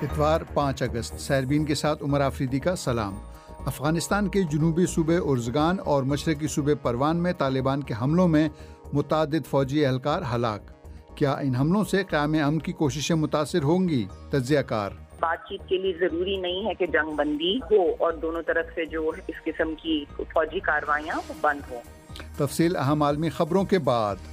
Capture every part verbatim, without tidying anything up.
اتوار پانچ اگست سیربین کے ساتھ عمر آفریدی کا سلام۔ افغانستان کے جنوبی صوبے ارزگان اور مشرقی صوبے پروان میں طالبان کے حملوں میں متعدد فوجی اہلکار ہلاک۔ کیا ان حملوں سے قیام امن کی کوششیں متاثر ہوں گی؟ تجزیہ کار۔ بات چیت کے لیے ضروری نہیں ہے کہ جنگ بندی ہو اور دونوں طرف سے جو اس قسم کی فوجی کارروائیاں بند ہوں۔ تفصیل اہم عالمی خبروں کے بعد۔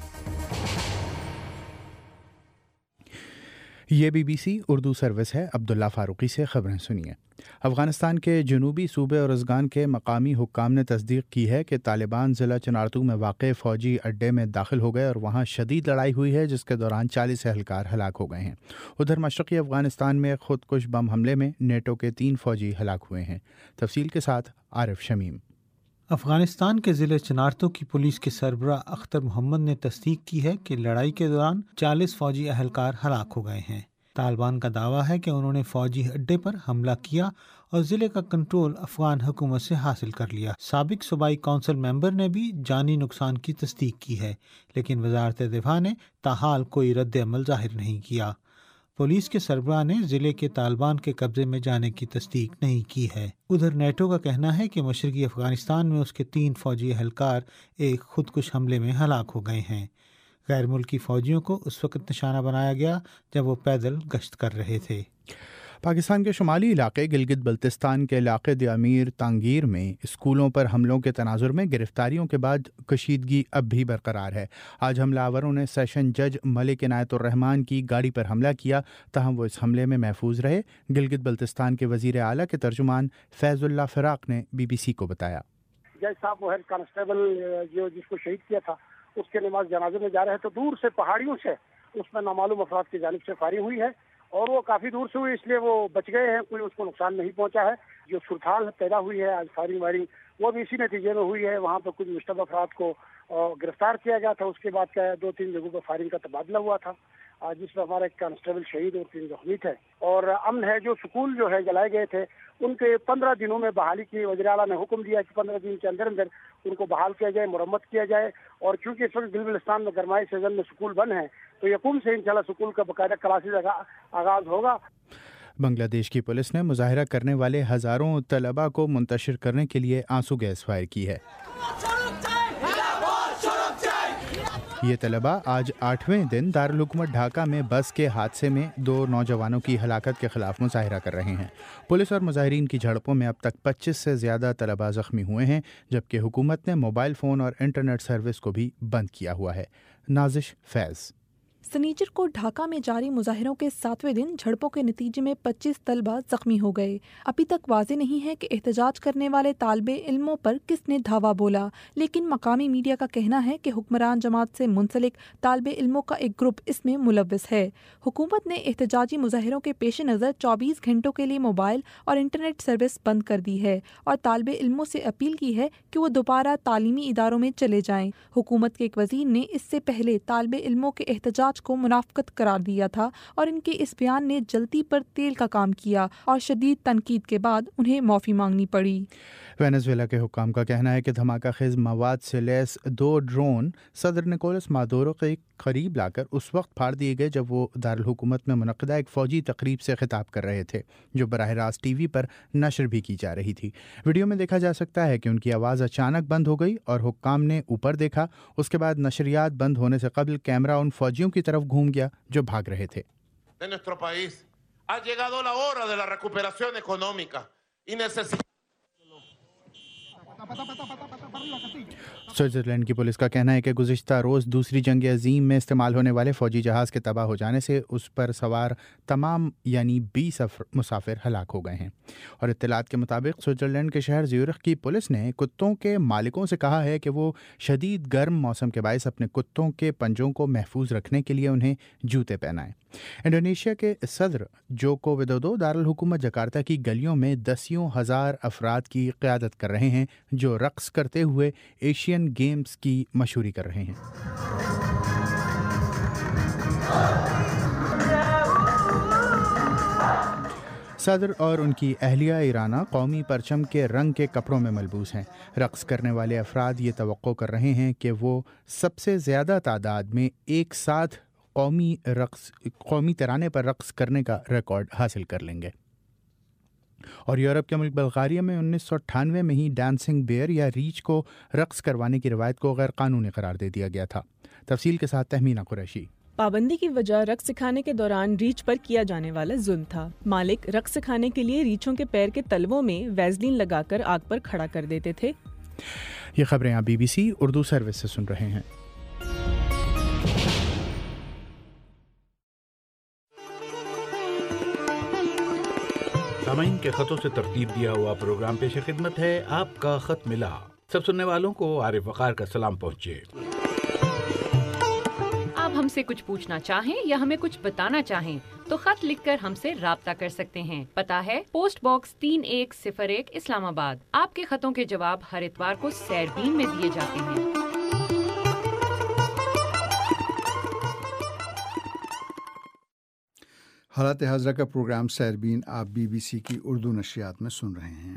یہ B B C Urdu service ہے۔ عبداللہ فاروقی سے خبریں سنیے۔ افغانستان کے جنوبی صوبے ارزگان کے مقامی حکام نے تصدیق کی ہے کہ طالبان ضلع چنارتو میں واقع فوجی اڈے میں داخل ہو گئے اور وہاں شدید لڑائی ہوئی ہے، جس کے دوران چالیس اہلکار ہلاک ہو گئے ہیں۔ ادھر مشرقی افغانستان میں خودکش بم حملے میں نیٹو کے تین فوجی ہلاک ہوئے ہیں۔ تفصیل کے ساتھ عارف شمیم۔ افغانستان کے ضلع چنارتو کی پولیس کے سربراہ اختر محمد نے تصدیق کی ہے کہ لڑائی کے دوران چالیس فوجی اہلکار ہلاک ہو گئے ہیں۔ طالبان کا دعویٰ ہے کہ انہوں نے فوجی اڈے پر حملہ کیا اور ضلع کا کنٹرول افغان حکومت سے حاصل کر لیا۔ سابق صوبائی کونسل ممبر نے بھی جانی نقصان کی تصدیق کی ہے، لیکن وزارت دفاع نے تاحال کوئی رد عمل ظاہر نہیں کیا۔ پولیس کے سربراہ نے ضلع کے طالبان کے قبضے میں جانے کی تصدیق نہیں کی ہے۔ ادھر نیٹو کا کہنا ہے کہ مشرقی افغانستان میں اس کے تین فوجی اہلکار ایک خودکش حملے میں ہلاک ہو گئے ہیں۔ غیر ملکی فوجیوں کو اس وقت نشانہ بنایا گیا جب وہ پیدل گشت کر رہے تھے۔ پاکستان کے شمالی علاقے گلگت بلتستان کے علاقے دیامیر تانگیر میں اسکولوں پر حملوں کے تناظر میں گرفتاریوں کے بعد کشیدگی اب بھی برقرار ہے۔ آج حملہ آوروں نے سیشن جج ملک عنایت الرحمان کی گاڑی پر حملہ کیا، تاہم وہ اس حملے میں محفوظ رہے۔ گلگت بلتستان کے وزیر اعلیٰ کے ترجمان فیض اللہ فراق نے بی بی سی کو بتایا، جج صاحب وہ ہیڈ کانسٹیبل جو جس کو شہید کیا تھا اس کے نماز جنازے میں جا رہے تو دور سے پہاڑیوں سے اس میں نامعلوم افراد کی جانب سے فائرنگ ہوئی ہے اور وہ کافی دور سے ہوئی، اس لیے وہ بچ گئے ہیں، کوئی اس کو نقصان نہیں پہنچا ہے۔ جو صورتحال پیدا ہوئی ہے آج فائرنگ وائرنگ وہ بھی اسی نتیجے میں ہوئی ہے۔ وہاں پہ کچھ مشتبہ افراد کو گرفتار کیا گیا تھا، اس کے بعد کیا ہے دو تین جگہوں پر فائرنگ کا تبادلہ ہوا تھا جس میں ہمارا ایک کانسٹیبل شہید اور تین زخمی تھے۔ اور امن ہے، جو سکول جو ہے جلائے گئے تھے ان کے پندرہ دنوں میں بحالی کی وزیر اعلیٰ نے حکم دیا کہ پندرہ دن کے اندر اندر ان کو بحال کیا جائے، مرمت کیا جائے۔ اور چونکہ اس وقت گلگت بلتستان میں گرمائی سیزن میں سکول بند ہیں تو یکم سے انشاءاللہ سکول کا باقاعدہ کلاسز آغاز ہوگا۔ بنگلہ دیش کی پولیس نے مظاہرہ کرنے والے ہزاروں طلباء کو منتشر کرنے کے لیے آنسو گیس فائر کی ہے۔ یہ طلباء آج آٹھویں دن دارالحکومت ڈھاکہ میں بس کے حادثے میں دو نوجوانوں کی ہلاکت کے خلاف مظاہرہ کر رہے ہیں۔ پولیس اور مظاہرین کی جھڑپوں میں اب تک پچیس سے زیادہ طلباء زخمی ہوئے ہیں، جبکہ حکومت نے موبائل فون اور انٹرنیٹ سروس کو بھی بند کیا ہوا ہے۔ نازش فیض۔ سنیچر کو ڈھاکہ میں جاری مظاہروں کے ساتویں دن جھڑپوں کے نتیجے میں پچیس طلبہ زخمی ہو گئے۔ ابھی تک واضح نہیں ہے کہ احتجاج کرنے والے طالب علموں پر کس نے دھاوا بولا، لیکن مقامی میڈیا کا کہنا ہے کہ حکمران جماعت سے منسلک طالب علموں کا ایک گروپ اس میں ملوث ہے۔ حکومت نے احتجاجی مظاہروں کے پیش نظر چوبیس گھنٹوں کے لیے موبائل اور انٹرنیٹ سروس بند کر دی ہے اور طالب علموں سے اپیل کی ہے کہ وہ دوبارہ تعلیمی اداروں میں چلے جائیں۔ حکومت کے ایک وزیر نے اس سے پہلے طالب علموں کے احتجاج کو منافقت قرار دیا تھا اور ان کے اس بیان نے جلتی پر تیل کا کام کیا اور شدید تنقید کے بعد انہیں معافی مانگنی پڑی۔ وینزویلا کے حکام کا کہنا ہے کہ دھماکہ خیز مواد سے لیس دو ڈرون صدر نکولس مادورو کے قریب لا کر اس وقت پھاڑ دیے گئے جب وہ دارالحکومت میں منعقدہ ایک فوجی تقریب سے خطاب کر رہے تھے، جو براہ راست ٹی وی پر نشر بھی کی جا رہی تھی۔ ویڈیو میں دیکھا جا سکتا ہے کہ ان کی آواز اچانک بند ہو گئی اور حکام نے اوپر دیکھا۔ اس کے بعد نشریات بند ہونے سے قبل کیمرہ ان فوجیوں کی طرف گھوم گیا جو بھاگ رہے تھے۔ سوئٹزرلینڈ کی پولیس کا کہنا ہے کہ گزشتہ روز دوسری جنگ عظیم میں استعمال ہونے والے فوجی جہاز کے تباہ ہو جانے سے اس پر سوار تمام یعنی بیس مسافر ہلاک ہو گئے ہیں۔ اور اطلاعات کے مطابق سوئٹزرلینڈ کے شہر زیورخ کی پولیس نے کتوں کے مالکوں سے کہا ہے کہ وہ شدید گرم موسم کے باعث اپنے کتوں کے پنجوں کو محفوظ رکھنے کے لیے انہیں جوتے پہنائیں۔ انڈونیشیا کے صدر جوکو ودودو دارالحکومت جکارتا کی گلیوں میں دسیوں ہزار افراد کی قیادت کر رہے ہیں جو رقص کرتے ہوئے ایشین گیمز کی مشہوری کر رہے ہیں۔ صدر اور ان کی اہلیہ ایرانہ قومی پرچم کے رنگ کے کپڑوں میں ملبوس ہیں۔ رقص کرنے والے افراد یہ توقع کر رہے ہیں کہ وہ سب سے زیادہ تعداد میں ایک ساتھ قومی رقص قومی ترانے پر رقص کرنے کا ریکارڈ حاصل کر لیں گے۔ اور یورپ کے ملک بلغاریہ میں انیس سو اٹھانوے میں ہی ڈانسنگ بیئر یا ریچھ کو رقص کروانے کی روایت کو غیر قانونی قرار دے دیا گیا تھا۔ تفصیل کے ساتھ تہمینہ قریشی۔ پابندی کی وجہ رقص سکھانے کے دوران ریچھ پر کیا جانے والا ظلم تھا۔ مالک رقص سکھانے کے لیے ریچھوں کے پیر کے تلووں میں ویزلین لگا کر آگ پر کھڑا کر دیتے تھے۔ یہ خبریں آپ B B C Urdu service سے سن رہے ہیں۔ سامعین کے خطوں سے ترتیب دیا ہوا پروگرام پیش خدمت ہے آپ کا خط ملا۔ سب سننے والوں کو عارف وقار کا سلام پہنچے۔ آپ ہم سے کچھ پوچھنا چاہیں یا ہمیں کچھ بتانا چاہیں تو خط لکھ کر ہم سے رابطہ کر سکتے ہیں۔ پتہ ہے پوسٹ باکس تین ایک صفر ایک اسلام آباد۔ آپ کے خطوں کے جواب ہر اتوار کو سیربین میں دیے جاتے ہیں۔ حالات حاضرہ کا پروگرام سیربین آپ بی بی سی کی اردو نشریات میں سن رہے ہیں۔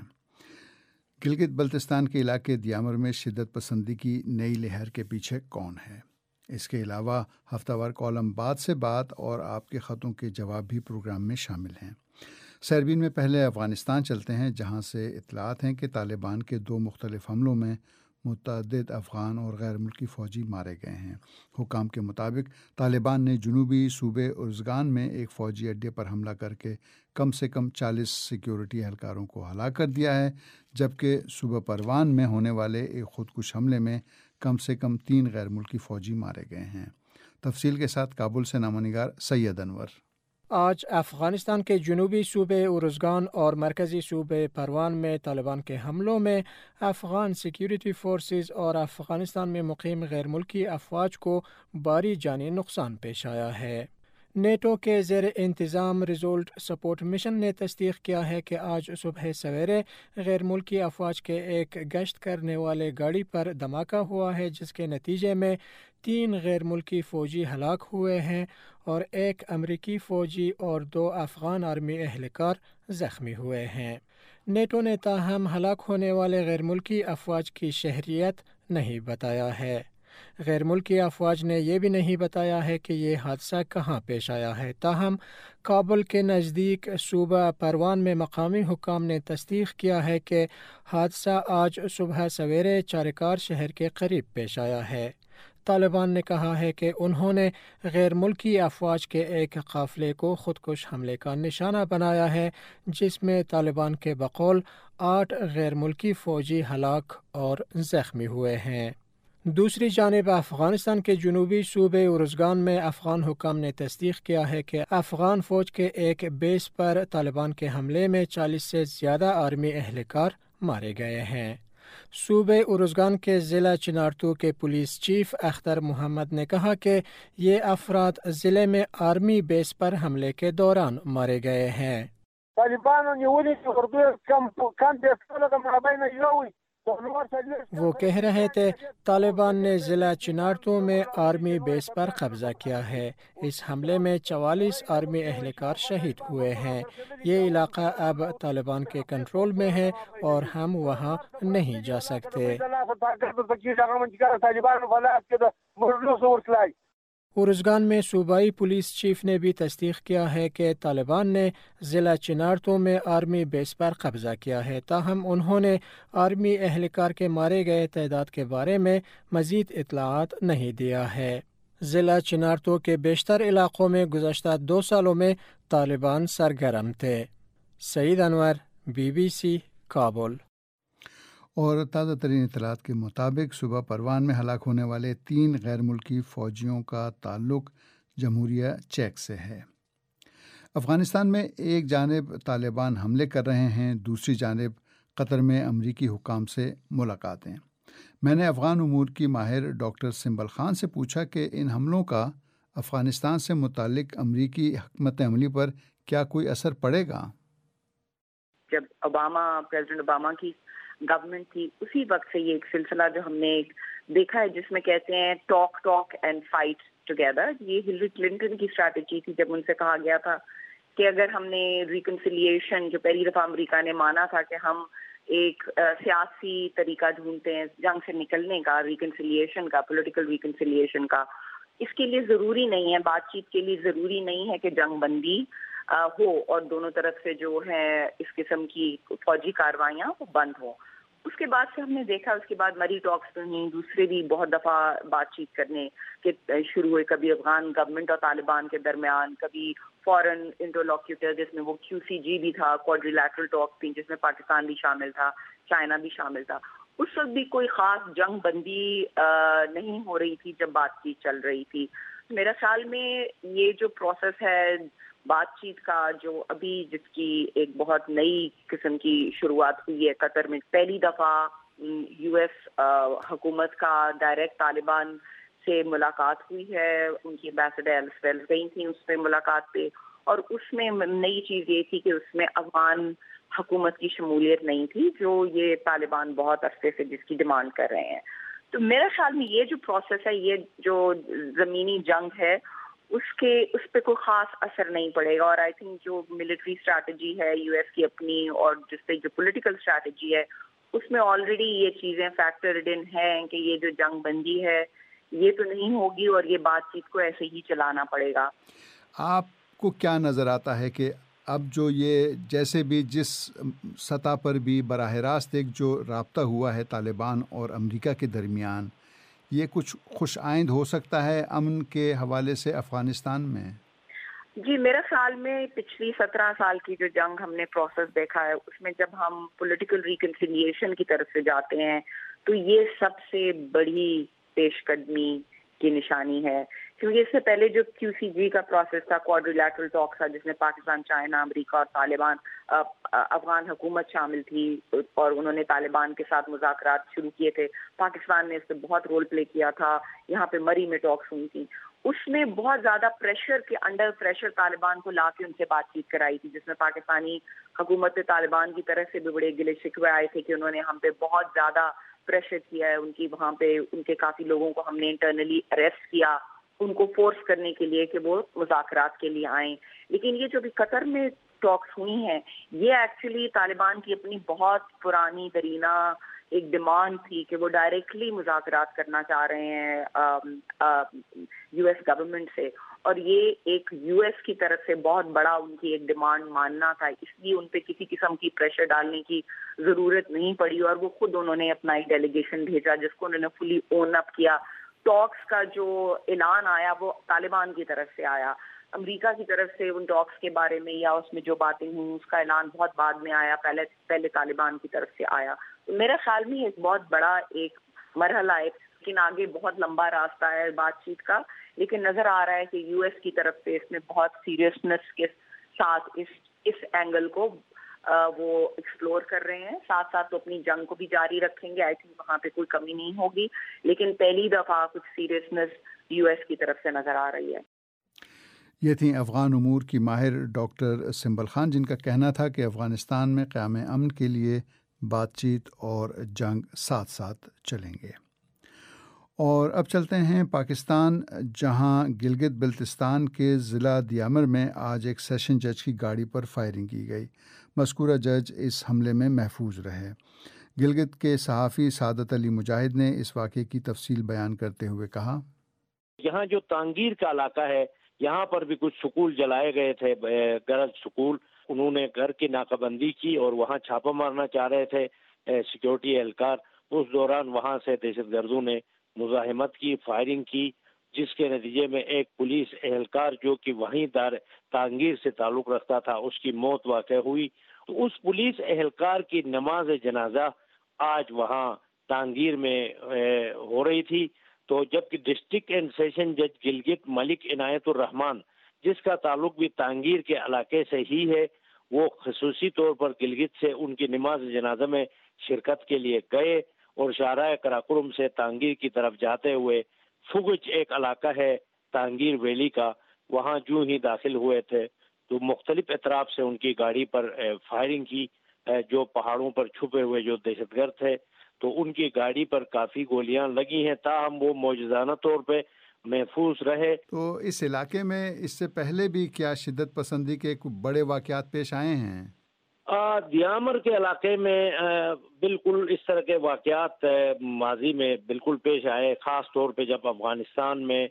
گلگت بلتستان کے علاقے دیامر میں شدت پسندی کی نئی لہر کے پیچھے کون ہے؟ اس کے علاوہ ہفتہ وار کالم بات سے بات اور آپ کے خطوں کے جواب بھی پروگرام میں شامل ہیں۔ سیربین میں پہلے افغانستان چلتے ہیں، جہاں سے اطلاعات ہیں کہ طالبان کے دو مختلف حملوں میں متعدد افغان اور غیر ملکی فوجی مارے گئے ہیں۔ حکام کے مطابق طالبان نے جنوبی صوبے ارزگان میں ایک فوجی اڈے پر حملہ کر کے کم سے کم چالیس سیکیورٹی اہلکاروں کو ہلاک کر دیا ہے، جبکہ صوبہ پروان میں ہونے والے ایک خودکش حملے میں کم سے کم تین غیر ملکی فوجی مارے گئے ہیں۔ تفصیل کے ساتھ کابل سے نامہ نگار سید انور۔ آج افغانستان کے جنوبی صوبے ارزگان اور مرکزی صوبے پروان میں طالبان کے حملوں میں افغان سیکیورٹی فورسز اور افغانستان میں مقیم غیر ملکی افواج کو بھاری جانی نقصان پیش آیا ہے۔ نیٹو کے زیر انتظام ریزولٹ سپورٹ مشن نے تصدیق کیا ہے کہ آج صبح سویرے غیر ملکی افواج کے ایک گشت کرنے والے گاڑی پر دھماکہ ہوا ہے، جس کے نتیجے میں تین غیر ملکی فوجی ہلاک ہوئے ہیں اور ایک امریکی فوجی اور دو افغان آرمی اہلکار زخمی ہوئے ہیں۔ نیٹو نے تاہم ہلاک ہونے والے غیر ملکی افواج کی شہریت نہیں بتایا ہے۔ غیر ملکی افواج نے یہ بھی نہیں بتایا ہے کہ یہ حادثہ کہاں پیش آیا ہے۔ تاہم کابل کے نزدیک صوبہ پروان میں مقامی حکام نے تصدیق کیا ہے کہ حادثہ آج صبح سویرے چارکار شہر کے قریب پیش آیا ہے۔ طالبان نے کہا ہے کہ انہوں نے غیر ملکی افواج کے ایک قافلے کو خودکش حملے کا نشانہ بنایا ہے، جس میں طالبان کے بقول آٹھ غیر ملکی فوجی ہلاک اور زخمی ہوئے ہیں۔ دوسری جانب افغانستان کے جنوبی صوبے ارزگان میں افغان حکام نے تصدیق کیا ہے کہ افغان فوج کے ایک بیس پر طالبان کے حملے میں چالیس سے زیادہ آرمی اہلکار مارے گئے ہیں۔ صوبے ارزگان کے ضلع چنارتو کے پولیس چیف اختر محمد نے کہا کہ یہ افراد ضلع میں آرمی بیس پر حملے کے دوران مارے گئے ہیں۔ وہ کہہ رہے تھے طالبان نے ضلع چنارتو میں آرمی بیس پر قبضہ کیا ہے۔ اس حملے میں چوالیس آرمی اہلکار شہید ہوئے ہیں۔ یہ علاقہ اب طالبان کے کنٹرول میں ہے اور ہم وہاں نہیں جا سکتے۔ ارزگان میں صوبائی پولیس چیف نے بھی تصدیق کیا ہے کہ طالبان نے ضلع چنارتو میں آرمی بیس پر قبضہ کیا ہے، تاہم انہوں نے آرمی اہلکار کے مارے گئے تعداد کے بارے میں مزید اطلاعات نہیں دیا ہے۔ ضلع چنارتو کے بیشتر علاقوں میں گزشتہ دو سالوں میں طالبان سرگرم تھے۔ Saeed Anwar, B B C, Kabul. اور تازہ ترین اطلاعات کے مطابق صوبہ پروان میں ہلاک ہونے والے تین غیر ملکی فوجیوں کا تعلق جمہوریہ چیک سے ہے۔ افغانستان میں ایک جانب طالبان حملے کر رہے ہیں، دوسری جانب قطر میں امریکی حکام سے ملاقاتیں۔ میں نے افغان امور کی ماہر ڈاکٹر سنبل خان سے پوچھا کہ ان حملوں کا افغانستان سے متعلق امریکی حکمت عملی پر کیا کوئی اثر پڑے گا؟ جب اوباما پریزیڈنٹ اوباما کی گورنمنٹ تھی، اسی وقت سے یہ ایک سلسلہ جو ہم نے دیکھا ہے جس میں کہتے ہیں talk talk and fight together. یہ ہلری کلنٹن کی اسٹریٹجی تھی جب ان سے کہا گیا تھا کہ اگر ہم نے ریکنسیلیشن، جو پہلی دفعہ امریکہ نے مانا تھا کہ ہم ایک سیاسی طریقہ ڈھونڈتے ہیں جنگ سے نکلنے کا، ریکنسیلیشن کا، پولیٹیکل ریکنسیلیشن کا، اس کے لیے ضروری نہیں ہے، بات چیت کے لیے ضروری نہیں ہے کہ جنگ بندی ہو اور دونوں طرف سے جو ہے اس قسم کی فوجی کاروائیاں وہ بند ہوں۔ اس کے بعد سے ہم نے دیکھا، اس کے بعد مری ٹاکس نہیں، دوسرے بھی بہت دفعہ بات چیت کرنے کے شروع ہوئے، کبھی افغان گورنمنٹ اور طالبان کے درمیان، کبھی فورن انٹرلوکیوٹر جس میں وہ کیو سی جی بھی تھا، کوادریلیٹرل ٹاک تھی جس میں پاکستان بھی شامل تھا، چائنا بھی شامل تھا۔ اس وقت بھی کوئی خاص جنگ بندی نہیں ہو رہی تھی جب بات چیت چل رہی تھی۔ میرا خیال میں یہ جو پروسیس ہے بات چیت کا، جو ابھی جس کی ایک بہت نئی قسم کی شروعات ہوئی ہے قطر میں، پہلی دفعہ یو ایس حکومت کا ڈائریکٹ طالبان سے ملاقات ہوئی ہے، ان کی ایمبیسڈر ایلس ویلز گئی تھیں اس پہ ملاقات پہ، اور اس میں نئی چیز یہ تھی کہ اس میں افغان حکومت کی شمولیت نہیں تھی، جو یہ طالبان بہت عرصے سے جس کی ڈیمانڈ کر رہے ہیں۔ تو میرا خیال میں یہ جو پروسیس ہے، یہ جو زمینی جنگ ہے، اس کے اس پہ کوئی خاص اثر نہیں پڑے گا، اور آئی تھنک جو ملٹری اسٹریٹجی ہے یو ایس کی اپنی، اور جس پہ جو پولیٹیکل اسٹریٹجی ہے، اس میں آلریڈی یہ چیزیں فیکٹرڈ ان ہیں کہ یہ جو جنگ بندی ہے یہ تو نہیں ہوگی، اور یہ بات چیت کو ایسے ہی چلانا پڑے گا۔ آپ کو کیا نظر آتا ہے کہ اب جو یہ جیسے بھی جس سطح پر بھی براہ راست ایک جو رابطہ ہوا ہے طالبان اور امریکہ کے درمیان، یہ کچھ خوش آئند ہو سکتا ہے امن کے حوالے سے افغانستان میں؟ جی، میرا خیال میں پچھلی سترہ سال کی جو جنگ ہم نے پروسیس دیکھا ہے، اس میں جب ہم پولیٹیکل ریکنسیلیشن کی طرف سے جاتے ہیں تو یہ سب سے بڑی پیش قدمی کی نشانی ہے، کیونکہ اس سے پہلے جو کیو سی جی کا پروسیس تھا، کوادریلیٹرل ٹاک تھا، جس میں پاکستان، چائنا، امریکہ اور طالبان، افغان حکومت شامل تھی اور انہوں نے طالبان کے ساتھ مذاکرات شروع کیے تھے، پاکستان نے اس میں بہت رول پلے کیا تھا، یہاں پہ مری میں ٹاکس ہوئی تھی، اس میں بہت زیادہ پریشر کے انڈر پریشر طالبان کو لا کے ان سے بات چیت کرائی تھی، جس میں پاکستانی حکومت طالبان کی طرف سے بھی بڑے گلے شکوے آئے تھے کہ انہوں نے ہم پہ بہت زیادہ پریشر کیا ہے، ان کی وہاں پہ ان کے کافی لوگوں کو ہم نے انٹرنلی اریسٹ کیا، ان کو فورس کرنے کے لیے کہ وہ مذاکرات کے لیے آئیں۔ لیکن یہ جو بھی قطر میں ٹاکس ہوئی ہیں، یہ ایکچولی طالبان کی اپنی بہت پرانی درینہ ایک ڈیمانڈ تھی کہ وہ ڈائریکٹلی مذاکرات کرنا چاہ رہے ہیں یو ایس گورنمنٹ سے، اور یہ ایک یو ایس کی طرف سے بہت بڑا ان کی ایک ڈیمانڈ ماننا تھا، اس لیے ان پہ کسی قسم کی پریشر ڈالنے کی ضرورت نہیں پڑی، اور وہ خود انہوں نے اپنا ایک ڈیلیگیشن بھیجا جس کو انہوں نے فلی اون اپ کیا۔ ٹاکس کا جو اعلان آیا وہ طالبان کی طرف سے آیا، امریکہ کی طرف سے ان ٹاکس کے بارے میں یا اس میں جو باتیں ہوئی اس کا اعلان بہت بعد میں آیا، پہلے پہلے طالبان کی طرف سے آیا۔ میرا خیال میں ایک بہت بڑا ایک مرحلہ ہے، لیکن آگے بہت لمبا راستہ ہے بات چیت کا، لیکن نظر آ رہا ہے کہ یو ایس کی طرف سے اس میں بہت سیریسنس کے ساتھ اس اس اینگل کو وہ ایکسپلور کر رہے ہیں، ساتھ ساتھ تو اپنی جنگ کو بھی جاری رکھیں گے، آئی تھنک وہاں پہ کوئی کمی نہیں ہوگی، لیکن پہلی دفعہ کچھ سیریسنس یو ایس کی طرف سے نظر آ رہی ہے۔ یہ تھیں افغان امور کی ماہر ڈاکٹر سنبل خان، جن کا کہنا تھا کہ افغانستان میں قیام امن کے لیے بات چیت اور جنگ ساتھ ساتھ چلیں گے۔ اور اب چلتے ہیں پاکستان، جہاں گلگت بلتستان کے ضلع دیامر میں آج ایک سیشن جج کی گاڑی پر فائرنگ کی گئی۔ مذکورہ جج اس حملے میں محفوظ رہے۔ گلگت کے صحافی سعادت علی مجاہد نے اس واقعے کی تفصیل بیان کرتے ہوئے کہا، یہاں جو تانگیر کا علاقہ ہے، یہاں پر بھی کچھ سکول جلائے گئے تھے، گرج سکول، انہوں نے گھر کی ناکہ بندی کی اور وہاں چھاپہ مارنا چاہ رہے تھے سیکیورٹی اہلکار، اس دوران وہاں سے دہشت گردوں نے مزاحمت کی، فائرنگ کی، جس کے نتیجے میں ایک پولیس اہلکار جو کہ وہیں دار تانگیر سے تعلق رکھتا تھا اس کی موت واقع ہوئی۔ تو اس پولیس اہلکار کی نماز جنازہ آج وہاں تانگیر میں ہو رہی تھی، تو جبکہ ڈسٹرکٹ اینڈ سیشن جج گلگت ملک عنایت الرحمان، جس کا تعلق بھی تانگیر کے علاقے سے ہی ہے، وہ خصوصی طور پر گلگت سے ان کی نماز جنازہ میں شرکت کے لیے گئے اور شاہراہ قراقرم سے تانگیر کی طرف جاتے ہوئے فگچ ایک علاقہ ہے تانگیر ویلی کا، وہاں جو ہی داخل ہوئے تھے تو مختلف اطراف سے ان کی گاڑی پر فائرنگ کی، جو پہاڑوں پر چھپے ہوئے جو دہشت گرد تھے، تو ان کی گاڑی پر کافی گولیاں لگی ہیں، تاہم وہ معجزانہ طور پہ محفوظ رہے۔ تو اس علاقے میں اس سے پہلے بھی کیا شدت پسندی کے بڑے واقعات پیش آئے ہیں؟ دیامر کے علاقے میں بالکل اس طرح کے واقعات ماضی میں بالکل پیش آئے، خاص طور پہ جب افغانستان میں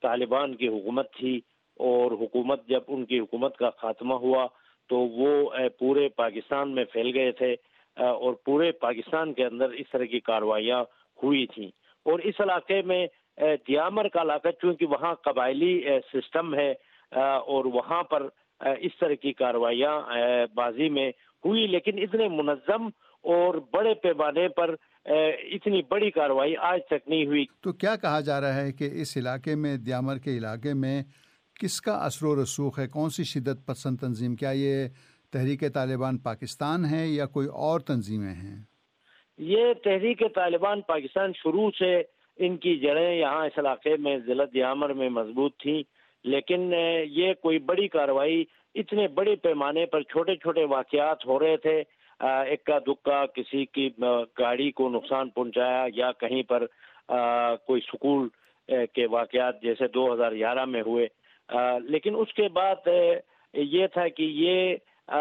طالبان کی حکومت تھی، اور حکومت جب ان کی حکومت کا خاتمہ ہوا تو وہ پورے پاکستان میں پھیل گئے تھے، اور پورے پاکستان کے اندر اس طرح کی کارروائیاں ہوئی تھیں. اور اس علاقے میں دیامر کا علاقہ چونکہ وہاں قبائلی سسٹم ہے، اور وہاں پر اس طرح کی کارروائیاں بازی میں ہوئی، لیکن اتنے منظم اور بڑے پیمانے پر اتنی بڑی کارروائی آج تک نہیں ہوئی. تو کیا کہا جا رہا ہے کہ اس علاقے میں، دیامر کے علاقے میں کس کا اثر و رسوخ ہے؟ کون سی شدت پسند تنظیم؟ کیا یہ تحریک طالبان پاکستان ہے یا کوئی اور تنظیمیں ہیں؟ یہ تحریک طالبان پاکستان شروع سے ان کی جڑیں یہاں اس علاقے میں ضلع دیامر میں مضبوط تھیں، لیکن یہ کوئی بڑی کارروائی اتنے بڑے پیمانے پر چھوٹے چھوٹے واقعات ہو رہے تھے، اکا دکا کسی کی گاڑی کو نقصان پہنچایا یا کہیں پر کوئی سکول کے واقعات جیسے دو ہزار گیارہ میں ہوئے، لیکن اس کے بعد یہ تھا کہ یہ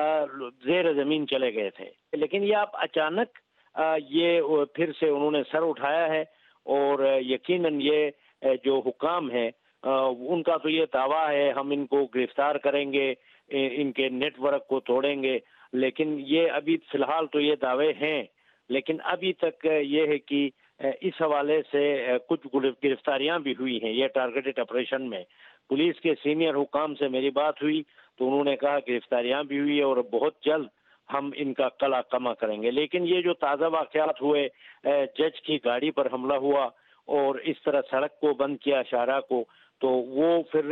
زیر زمین چلے گئے تھے. لیکن یہ آپ اچانک یہ پھر سے انہوں نے سر اٹھایا ہے، اور یقیناً یہ جو حکام ہیں ان کا تو یہ دعویٰ ہے ہم ان کو گرفتار کریں گے، ان کے نیٹ ورک کو توڑیں گے، لیکن یہ ابھی فی الحال تو یہ دعوے ہیں، لیکن ابھی تک یہ ہے کہ اس حوالے سے کچھ گرفتاریاں بھی ہوئی ہیں. یہ ٹارگیٹڈ آپریشن میں پولیس کے سینئر حکام سے میری بات ہوئی تو انہوں نے کہا گرفتاریاں بھی ہوئی اور بہت جلد ہم ان کا قلع کما کریں گے. لیکن یہ جو تازہ واقعات ہوئے، جج کی گاڑی پر حملہ ہوا اور اس طرح سڑک کو بند کیا شاہراہ کو، تو وہ پھر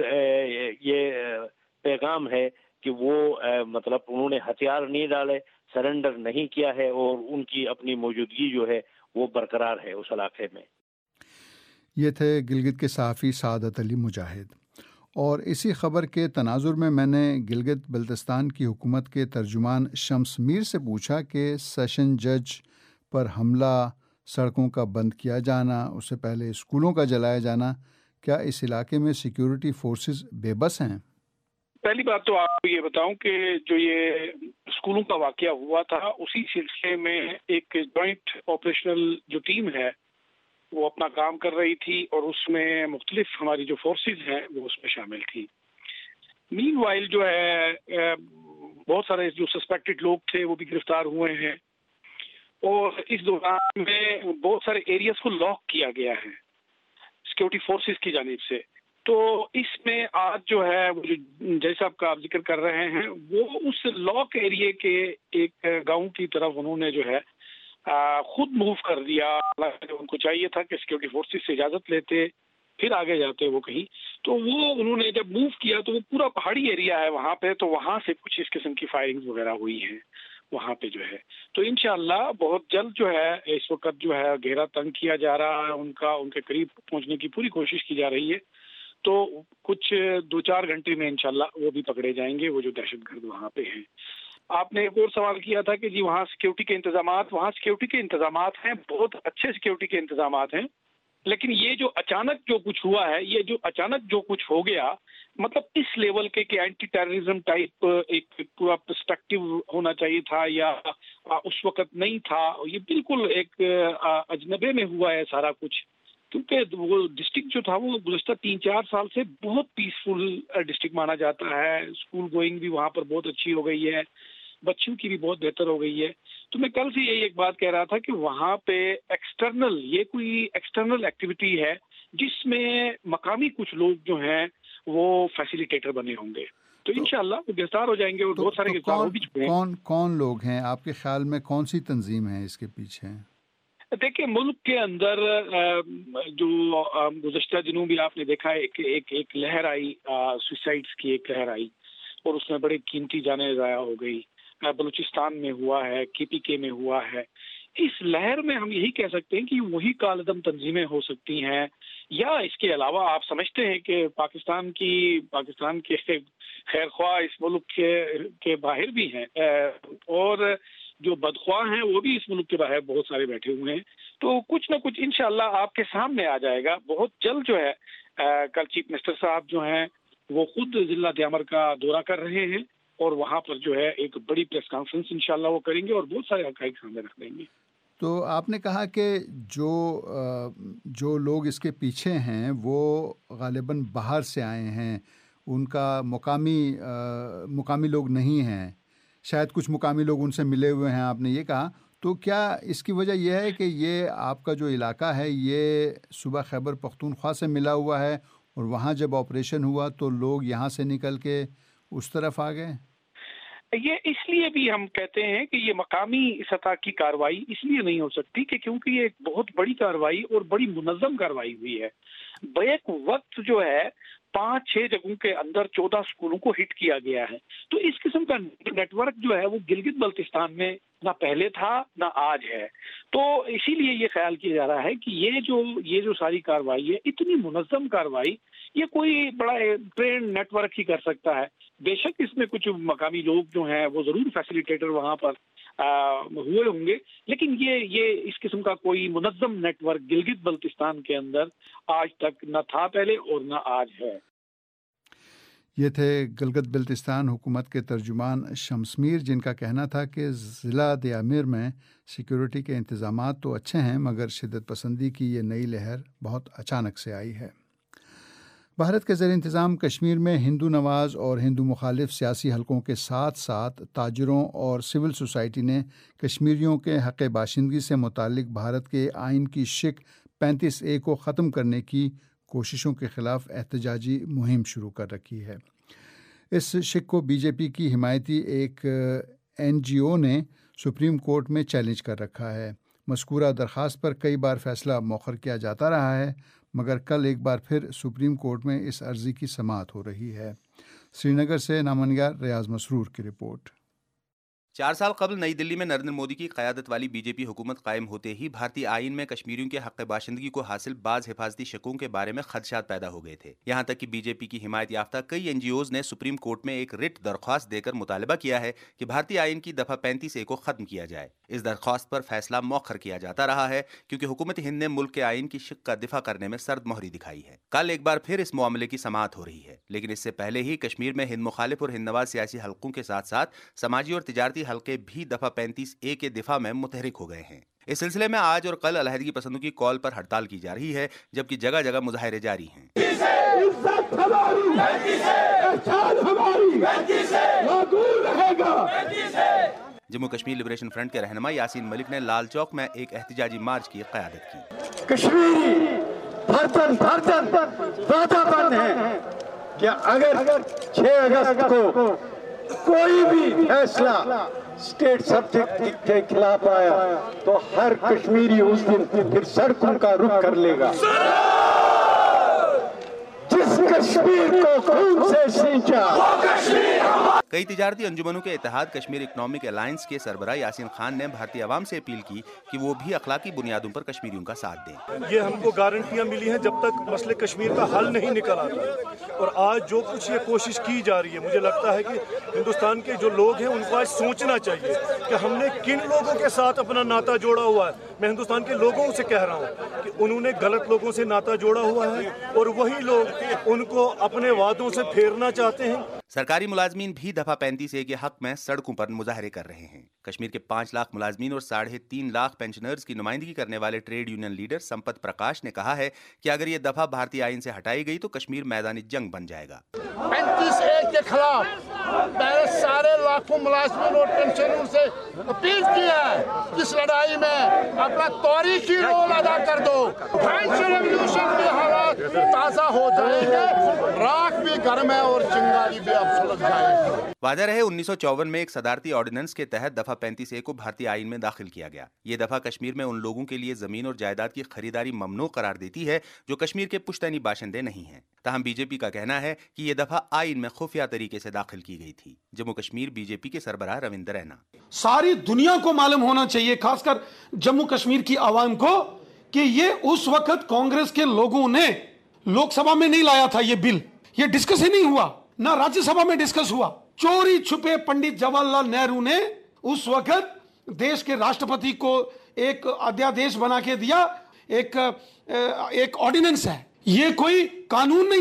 یہ پیغام ہے کہ وہ مطلب انہوں نے ہتھیار نہیں ڈالے، سرنڈر نہیں کیا ہے، اور ان کی اپنی موجودگی جو ہے وہ برقرار ہے اس علاقے میں. یہ تھے گلگت کے صحافی سعادت علی مجاہد. اور اسی خبر کے تناظر میں میں نے گلگت بلتستان کی حکومت کے ترجمان شمس میر سے پوچھا کہ سیشن جج پر حملہ، سڑکوں کا بند کیا جانا، اس سے پہلے اسکولوں کا جلایا جانا، کیا اس علاقے میں سیکیورٹی فورسز بے بس ہیں؟ پہلی بات تو آپ کو یہ بتاؤں کہ جو یہ اسکولوں کا واقعہ ہوا تھا اسی سلسلے میں ایک جوائنٹ آپریشنل جو ٹیم ہے وہ اپنا کام کر رہی تھی، اور اس میں مختلف ہماری جو فورسز ہیں وہ اس میں شامل تھی. مین وائل جو ہے بہت سارے جو سسپیکٹڈ لوگ تھے وہ بھی گرفتار ہوئے ہیں، اور اس دوران میں بہت سارے ایریاز کو لاک کیا گیا ہے سیکیورٹی فورسز کی جانب سے. تو اس میں آج جو ہے وہ جو جیسا آپ کا آپ ذکر کر رہے ہیں وہ اس لاک ایریے کے ایک گاؤں کی طرف انہوں نے جو ہے خود موو کر دیا. ان کو چاہیے تھا کہ سیکیورٹی فورسز سے اجازت لیتے پھر آگے جاتے وہ کہیں، تو وہ انہوں نے جب موو کیا تو وہ پورا پہاڑی ایریا ہے وہاں پہ، تو وہاں سے کچھ اس قسم کی فائرنگ وغیرہ ہوئی ہیں وہاں پہ جو ہے. تو انشاءاللہ بہت جلد جو ہے اس وقت جو ہے گھیرا تنگ کیا جا رہا ہے، ان کا ان کے قریب پہنچنے کی پوری کوشش کی جا رہی ہے. تو کچھ دو چار گھنٹے میں انشاءاللہ وہ بھی پکڑے جائیں گے وہ جو دہشت گرد وہاں پہ ہیں. آپ نے ایک اور سوال کیا تھا کہ جی وہاں سیکیورٹی کے انتظامات، وہاں سیکیورٹی کے انتظامات ہیں، بہت اچھے سیکیورٹی کے انتظامات ہیں، لیکن یہ جو اچانک جو کچھ ہوا ہے، یہ جو اچانک جو کچھ ہو گیا، مطلب اس لیول کے کہ اینٹی ٹیررزم ٹائپ ایک پورا پرسپیکٹو ہونا چاہیے تھا یا اس وقت نہیں تھا، یہ بالکل ایک اجنبے میں ہوا ہے سارا کچھ. کیونکہ وہ ڈسٹرکٹ جو تھا وہ گزشتہ تین چار سال سے بہت پیسفل ڈسٹرکٹ مانا جاتا ہے، اسکول گوئنگ بھی وہاں پر بہت اچھی ہو گئی ہے، بچوں کی بھی بہت بہتر ہو گئی ہے. تو میں کل سے یہی ایک بات کہہ رہا تھا کہ وہاں پہ ایکسٹرنل یہ کوئی ایکسٹرنل ایکٹیویٹی ہے جس میں مقامی کچھ لوگ جو ہیں وہ فیسیلیٹیٹر بنے ہوں گے، تو انشاءاللہ وہ گرفتار ہو جائیں گے، اور بہت سارے گرفتار ہو بھی چکے ہیں. کون کون لوگ ہیں آپ کے خیال میں؟ کون سی تنظیم ہے اس کے پیچھے؟ دیکھیں ملک کے اندر جو گزشتہ دنوں بھی آپ نے دیکھا ہے ایک ایک ایک لہر آئی، سوسائڈس کی ایک لہر آئی، اور اس میں بڑے قیمتی جانیں ضائع ہو گئی. بلوچستان میں ہوا ہے، کے پی کے میں ہوا ہے. اس لہر میں ہم یہی کہہ سکتے ہیں کہ وہی کالعدم تنظیمیں ہو سکتی ہیں، یا اس کے علاوہ آپ سمجھتے ہیں کہ پاکستان کی پاکستان کے خیر خواہ اس ملک کے کے باہر بھی ہیں، اور جو بدخواہ ہیں وہ بھی اس ملک کے باہر بہت سارے بیٹھے ہوئے ہیں. تو کچھ نہ کچھ انشاءاللہ آپ کے سامنے آ جائے گا بہت جلد. جو ہے کل چیف منسٹر صاحب جو ہیں وہ خود ضلع دیامر کا دورہ کر رہے ہیں، اور وہاں پر جو ہے ایک بڑی پریس کانفرنس انشاءاللہ وہ کریں گے اور بہت سارے حقائق سامنے رکھ دیں گے. تو آپ نے کہا کہ جو جو لوگ اس کے پیچھے ہیں وہ غالباً باہر سے آئے ہیں، ان کا مقامی مقامی لوگ نہیں ہیں، شاید کچھ مقامی لوگ ان سے ملے ہوئے ہیں، آپ نے یہ کہا. تو کیا اس کی وجہ یہ ہے کہ یہ آپ کا جو علاقہ ہے یہ صوبہ خیبر پختونخوا سے ملا ہوا ہے اور وہاں جب آپریشن ہوا تو لوگ یہاں سے نکل کے اس طرف آ گئے؟ یہ اس لیے بھی ہم کہتے ہیں کہ یہ مقامی سطح کی کارروائی اس لیے نہیں ہو سکتی کہ کیونکہ یہ ایک بہت بڑی کارروائی اور بڑی منظم کارروائی ہوئی ہے. بیک وقت جو ہے پانچ چھ جگہوں کے اندر چودہ اسکولوں کو ہٹ کیا گیا ہے. تو اس قسم کا نیٹ ورک جو ہے وہ گلگت بلتستان میں نہ پہلے تھا نہ آج ہے. تو اسی لیے یہ خیال کیا جا رہا ہے کہ یہ جو یہ جو ساری کارروائی ہے، اتنی منظم کارروائی یہ کوئی بڑا ٹرینڈ نیٹ ورک ہی کر سکتا ہے. بے شک اس میں کچھ مقامی لوگ جو ہیں وہ ضرور فیسیلیٹیٹر وہاں پر ہوئے ہوں گے، لیکن یہ یہ اس قسم کا کوئی منظم نیٹ ورک گلگت بلتستان کے اندر آج تک نہ تھا پہلے اور نہ آج ہے. یہ تھے گلگت بلتستان حکومت کے ترجمان شمس میر، جن کا کہنا تھا کہ ضلع دیامیر میں سیکیورٹی کے انتظامات تو اچھے ہیں مگر شدت پسندی کی یہ نئی لہر بہت اچانک سے آئی ہے. بھارت کے زیر انتظام کشمیر میں ہندو نواز اور ہندو مخالف سیاسی حلقوں کے ساتھ ساتھ تاجروں اور سول سوسائٹی نے کشمیریوں کے حق باشندگی سے متعلق بھارت کے آئین کی شق پینتیس اے کو ختم کرنے کی کوششوں کے خلاف احتجاجی مہم شروع کر رکھی ہے. اس شق کو بی جے پی کی حمایتی ایک این جی او نے سپریم کورٹ میں چیلنج کر رکھا ہے. مذکورہ درخواست پر کئی بار فیصلہ مؤخر کیا جاتا رہا ہے مگر کل ایک بار پھر سپریم کورٹ میں اس عرضی کی سماعت ہو رہی ہے. سری نگر سے نامہ ریاض مسرور کی رپورٹ. چار سال قبل نئی دلی میں نریندر مودی کی قیادت والی بی جے پی حکومت قائم ہوتے ہی بھارتی آئین میں کشمیریوں کے حق باشندگی کو حاصل بعض حفاظتی شقوں کے بارے میں خدشات پیدا ہو گئے تھے. یہاں تک کہ بی جے پی کی حمایت یافتہ کئی این جی اوز نے سپریم کورٹ میں ایک رٹ درخواست دے کر مطالبہ کیا ہے کہ بھارتی آئین کی دفعہ پینتیس اے کو ختم کیا جائے. اس درخواست پر فیصلہ مؤخر کیا جاتا رہا ہے کیونکہ حکومت ہند نے ملک کے آئین کی شق کا دفاع کرنے میں سرد مہری دکھائی ہے. کل ایک بار پھر اس معاملے کی سماعت ہو رہی ہے، لیکن اس سے پہلے ہی کشمیر میں ہند مخالف اور ہند نواز سیاسی حلقوں کے ساتھ ساتھ سماجی اور تجارتی حلقے بھی دفعہ پینتیس اے کے دفاع میں متحرک ہو گئے ہیں. اس سلسلے میں آج اور کل علیحدگی پسندوں کی کال پر ہڑتال کی جا رہی ہے جبکہ جگہ جگہ مظاہرے جاری ہیں. جموں کشمیر لبریشن فرنٹ کے رہنما یاسین ملک نے لال چوک میں ایک احتجاجی مارچ کی قیادت کی. کشمیری بھرتن بھرتن وعدہ بند ہے کہ اگر چھ اگست کو کوئی بھی فیصلہ اسٹیٹ سبجیکٹ کے خلاف آیا تو ہر کشمیری اس دن پھر سڑکوں کا رخ کر لے گا. جس کشمیر کو خون سے سینچا. کئی تجارتی انجمنوں کے اتحاد کشمیر اکنامک الائنس کے سربراہ یاسین خان نے بھارتی عوام سے اپیل کی کہ وہ بھی اخلاقی بنیادوں پر کشمیریوں کا ساتھ دیں. یہ ہم کو گارنٹیاں ملی ہیں جب تک مسئلے کشمیر کا حل نہیں نکل آتا، اور آج جو کچھ یہ کوشش کی جا رہی ہے مجھے لگتا ہے کہ ہندوستان کے جو لوگ ہیں ان کو آج سوچنا چاہیے کہ ہم نے کن لوگوں کے ساتھ اپنا ناطا جوڑا ہوا ہے. میں ہندوستان کے لوگوں سے کہہ رہا ہوں کہ انہوں نے غلط لوگوں سے ناطا جوڑا ہوا ہے اور وہی لوگ ان کو اپنے وعدوں سے پھیرنا چاہتے ہیں. سرکاری ملازمین بھی دفعہ پینتیس اے کے حق میں سڑکوں پر مظاہرے کر رہے ہیں. کشمیر کے پانچ لاکھ ملازمین اور ساڑھے تین لاکھ پینشنرز کی نمائندگی کرنے والے trade union leader Sampat Prakash نے کہا ہے کہ اگر یہ دفعہ بھارتی آئین سے ہٹائی گئی تو کشمیر میدانی جنگ بن جائے گا. پینتیس اے کے خلاف میں نے سارے لاکھوں ملازمین اور پینشنروں سے اپیل کیا ہے کہ اس لڑائی میں اپنا تاریخی رول ادا کر دو. فینشن ریولیوشن کے حالات تازہ ہو جائیں گے، راکھ بھی گرم ہے اور چنگاری بھی اب سلگ جائے گی. واضح رہے انیس سو چوون میں ایک صدارتی آرڈیننس کے تحت دفعہ پینتیس اے کو بھارتی آئین میں داخل کیا گیا. یہ دفعہ کشمیر میں ان لوگوں کے لیے زمین اور جائیداد کی خریداری ممنوع قرار دیتی ہے جو کشمیر کے پشتینی باشندے نہیں ہیں. تاہم بی جے پی کا کہنا ہے کہ یہ دفعہ آئین میں خفیہ طریقے سے داخل کی گئی تھی. Jammu Kashmir B J P کے سربراہ روندر رینا. ساری دنیا کو معلوم ہونا چاہیے، خاص کر جموں کشمیر کی عوام کو، کہ یہ اس وقت کانگریس کے لوگوں نے لوک سبھا میں نہیں لایا تھا. یہ بل یہ ڈسکس ہی نہیں ہوا، نہ راجیہ سبھا میں ڈسکس ہوا. چوری چھپے پنڈت جواہر لال نہرو نے اس وقت دیش کے راشٹرپتی کو ایک ادھیادیش بنا کے دیا، ایک ایک آرڈیننس ہے، یہ کوئی قانون نہیں ہے جی.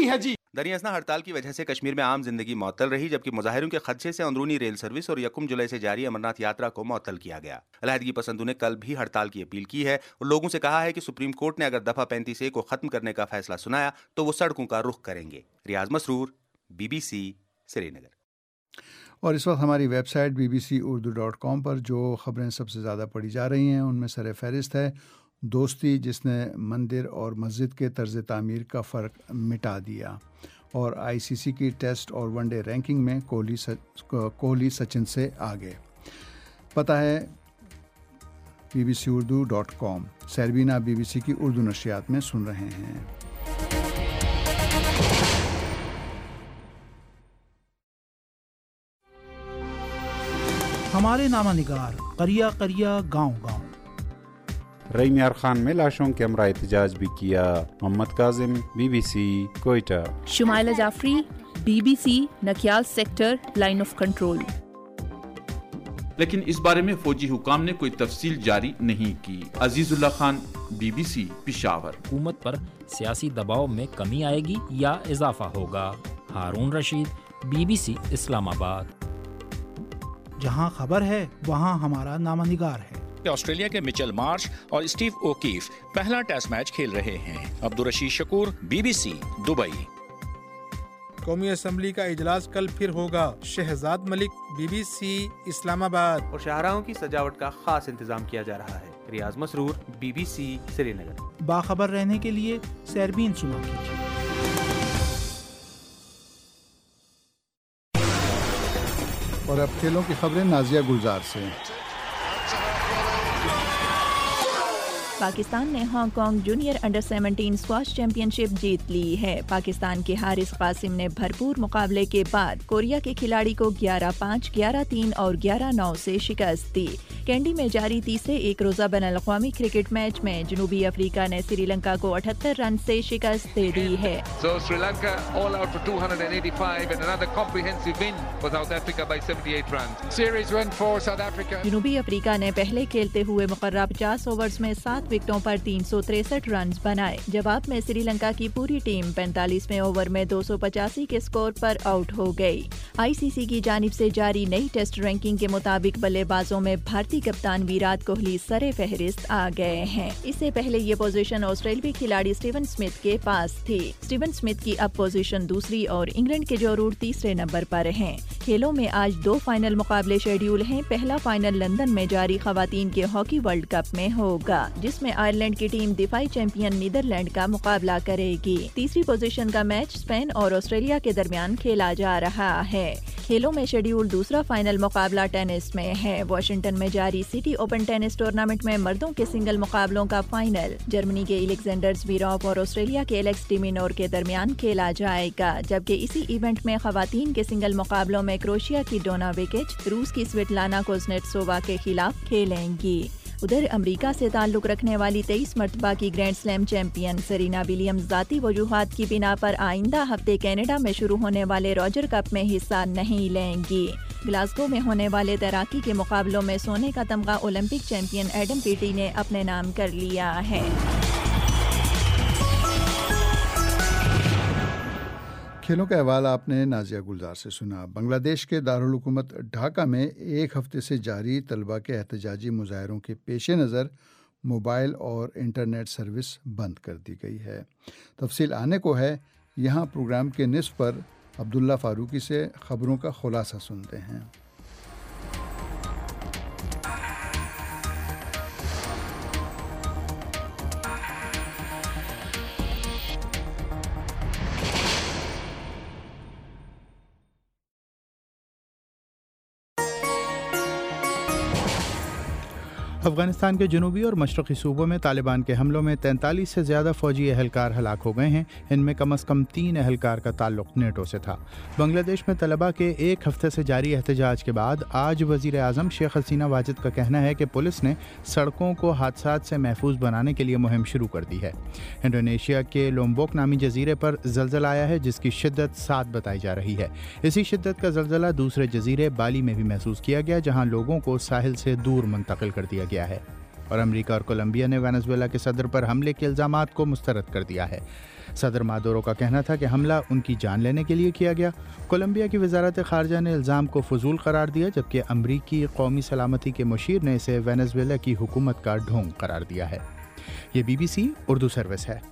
دریں اثنا ہڑتال کی وجہ سے کشمیر میں عام زندگی معطل رہی، جبکہ مظاہروں کے خدشے سے اندرونی ریل سروس اور یکم جولائی سے جاری امرناتھ یاترا کو معطل کیا گیا۔ علیحدگی پسندوں نے کل بھی ہڑتال کی اپیل کی ہے اور لوگوں سے کہا ہے کہ سپریم کورٹ نے اگر دفعہ پینتیس اے کو ختم کرنے کا فیصلہ سنایا تو وہ سڑکوں کا رخ کریں گے۔ Riaz Masroor, B B C, Srinagar. اور اس وقت ہماری website B B C Urdu dot com پر جو خبریں سب سے زیادہ پڑھی جا رہی ہیں ان میں سر فہرست ہے دوستی، جس نے مندر اور مسجد کے طرز تعمیر کا فرق مٹا دیا، اور آئی سی سی کی ٹیسٹ اور ون ڈے رینکنگ میں کوہلی سچ کوہلی سچن سے آگے۔ پتہ ہے B B C Urdu dot com. Sairbeen B B C کی اردو نشریات میں سن رہے ہیں۔ ہمارے نامہ نگار قریہ قریہ گاؤں گاؤں۔ رئی میار خان میں لاشوں کے ہمراہ احتجاج بھی کیا۔ Muhammad Kazim, B B C, Quetta. Shumaila Jafri, B B C, Nakyal sector, line of control. لیکن اس بارے میں فوجی حکام نے کوئی تفصیل جاری نہیں کی۔ Azizullah Khan, B B C, Peshawar. حکومت پر سیاسی دباؤ میں کمی آئے گی یا اضافہ ہوگا؟ Haroon Rashid, B B C, Islamabad. جہاں خبر ہے وہاں ہمارا نامہ نگار ہے۔ آسٹریلیا کے مچل مارش اور اسٹیو اوکیف پہلا ٹیسٹ میچ کھیل رہے ہیں۔ Abdulrashid Shakoor, B B C, Dubai. قومی اسمبلی کا اجلاس کل پھر ہوگا۔ Shahzad Malik, B B C, Islamabad. اور شاہراہوں کی سجاوٹ کا خاص انتظام کیا جا رہا ہے۔ Riaz Masroor, B B C, Srinagar. باخبر رہنے کے لیے سیربین سنا کیجیے۔ اور اب کھیلوں کی خبریں نازیہ گلزار سے۔ پاکستان نے Hong Kong junior under seventeen squash championship جیت لی ہے۔ پاکستان کے حارث قاسم نے بھرپور مقابلے کے بعد کوریا کے کھلاڑی کو گیارہ پانچ، گیارہ تین اور گیارہ نو سے شکست دی۔ کینڈی میں جاری تیسرے ایک روزہ بین الاقوامی کرکٹ میچ میں جنوبی افریقہ نے سری لنکا کو اٹھہتر رن سے شکست دے دی ہے۔ So Sri Lanka all out for two hundred eighty-five and another comprehensive win for South Africa by seventy-eight runs. Series win for South Africa. جنوبی افریقہ نے پہلے کھیلتے ہوئے مقررہ پچاس اوورز میں سات وکٹوں پر تین سو تریسٹھ رنز بنائے۔ جواب میں سری لنکا کی پوری ٹیم پینتالیسویں اوور میں دو سو پچاسی کے سکور پر آؤٹ ہو گئی۔ آئی سی سی کی جانب سے جاری نئی ٹیسٹ رینکنگ کے مطابق بلے بازوں میں بھارتی کپتان ویرات کوہلی سر فہرست آ گئے ہیں۔ اس سے پہلے یہ پوزیشن آسٹریلوی کھلاڑی اسٹیون اسمتھ کے پاس تھی۔ اسٹیون اسمتھ کی اب پوزیشن دوسری اور انگلینڈ کے جو روٹ تیسرے نمبر پر ہیں۔ کھیلوں میں آج دو فائنل مقابلے شیڈیول ہیں۔ پہلا فائنل لندن میں جاری خواتین کے ہاکی ورلڈ کپ میں ہوگا، جس میں آئرلینڈ کی ٹیم دفاعی چیمپئن نیدرلینڈ کا مقابلہ کرے گی۔ تیسری پوزیشن کا میچ اسپین اور آسٹریلیا کے درمیان کھیلا جا رہا ہے۔ کھیلوں میں شیڈیول دوسرا فائنل مقابلہ ٹینس میں ہے۔ واشنگٹن میں جاری سٹی اوپن ٹینس ٹورنامنٹ میں مردوں کے سنگل مقابلوں کا فائنل جرمنی کے الیگزینڈر زویراف اور آسٹریلیا کے ایلیکس ڈیمینور کے درمیان کھیلا جائے گا، جبکہ اسی ایونٹ میں خواتین کے سنگل مقابلوں میں کروشیا کی ڈونا ویکچ روس کی سویٹلانا کوزنیٹسووا کے خلاف کھیلیں گی۔ ادھر امریکہ سے تعلق رکھنے والی تیئیس مرتبہ کی grand slam champion Serena Williams ذاتی وجوہات کی بنا پر آئندہ ہفتے کینیڈا میں شروع ہونے والے راجر کپ میں حصہ نہیں لیں گی۔ گلاسگو میں ہونے والے تیراکی کے مقابلوں میں سونے کا تمغہ اولمپک چیمپئن ایڈم پیٹی نے اپنے نام کر لیا ہے۔ کھیلوں کا حوالہ آپ نے نازیہ گلزار سے سنا۔ بنگلہ دیش کے دارالحکومت ڈھاکہ میں ایک ہفتے سے جاری طلبہ کے احتجاجی مظاہروں کے پیش نظر موبائل اور انٹرنیٹ سروس بند کر دی گئی ہے۔ تفصیل آنے کو ہے، یہاں پروگرام کے نصف پر عبداللہ فاروقی سے خبروں کا خلاصہ سنتے ہیں۔ افغانستان کے جنوبی اور مشرقی صوبوں میں طالبان کے حملوں میں تینتالیس سے زیادہ فوجی اہلکار ہلاک ہو گئے ہیں۔ ان میں کم از کم تین اہلکار کا تعلق نیٹو سے تھا۔ بنگلہ دیش میں طلبہ کے ایک ہفتے سے جاری احتجاج کے بعد آج وزیر اعظم شیخ حسینہ واجد کا کہنا ہے کہ پولیس نے سڑکوں کو حادثات سے محفوظ بنانے کے لیے مہم شروع کر دی ہے۔ انڈونیشیا کے لومبوک نامی جزیرے پر زلزلہ آیا ہے، جس کی شدت سات بتائی جا رہی ہے۔ اسی شدت کا زلزلہ دوسرے جزیرے بالی میں بھی محسوس کیا گیا، جہاں لوگوں کو ساحل سے دور منتقل کر دیا گیا ہے۔ اور امریکہ اور کولمبیا نے وینزویلا کے صدر پر حملے کے الزامات کو مسترد کر دیا ہے۔ صدر مادورو کا کہنا تھا کہ حملہ ان کی جان لینے کے لیے کیا گیا۔ کولمبیا کی وزارت خارجہ نے الزام کو فضول قرار دیا، جبکہ امریکی قومی سلامتی کے مشیر نے اسے وینزویلا کی حکومت کا ڈھونگ قرار دیا ہے۔ یہ B B C Urdu service ہے۔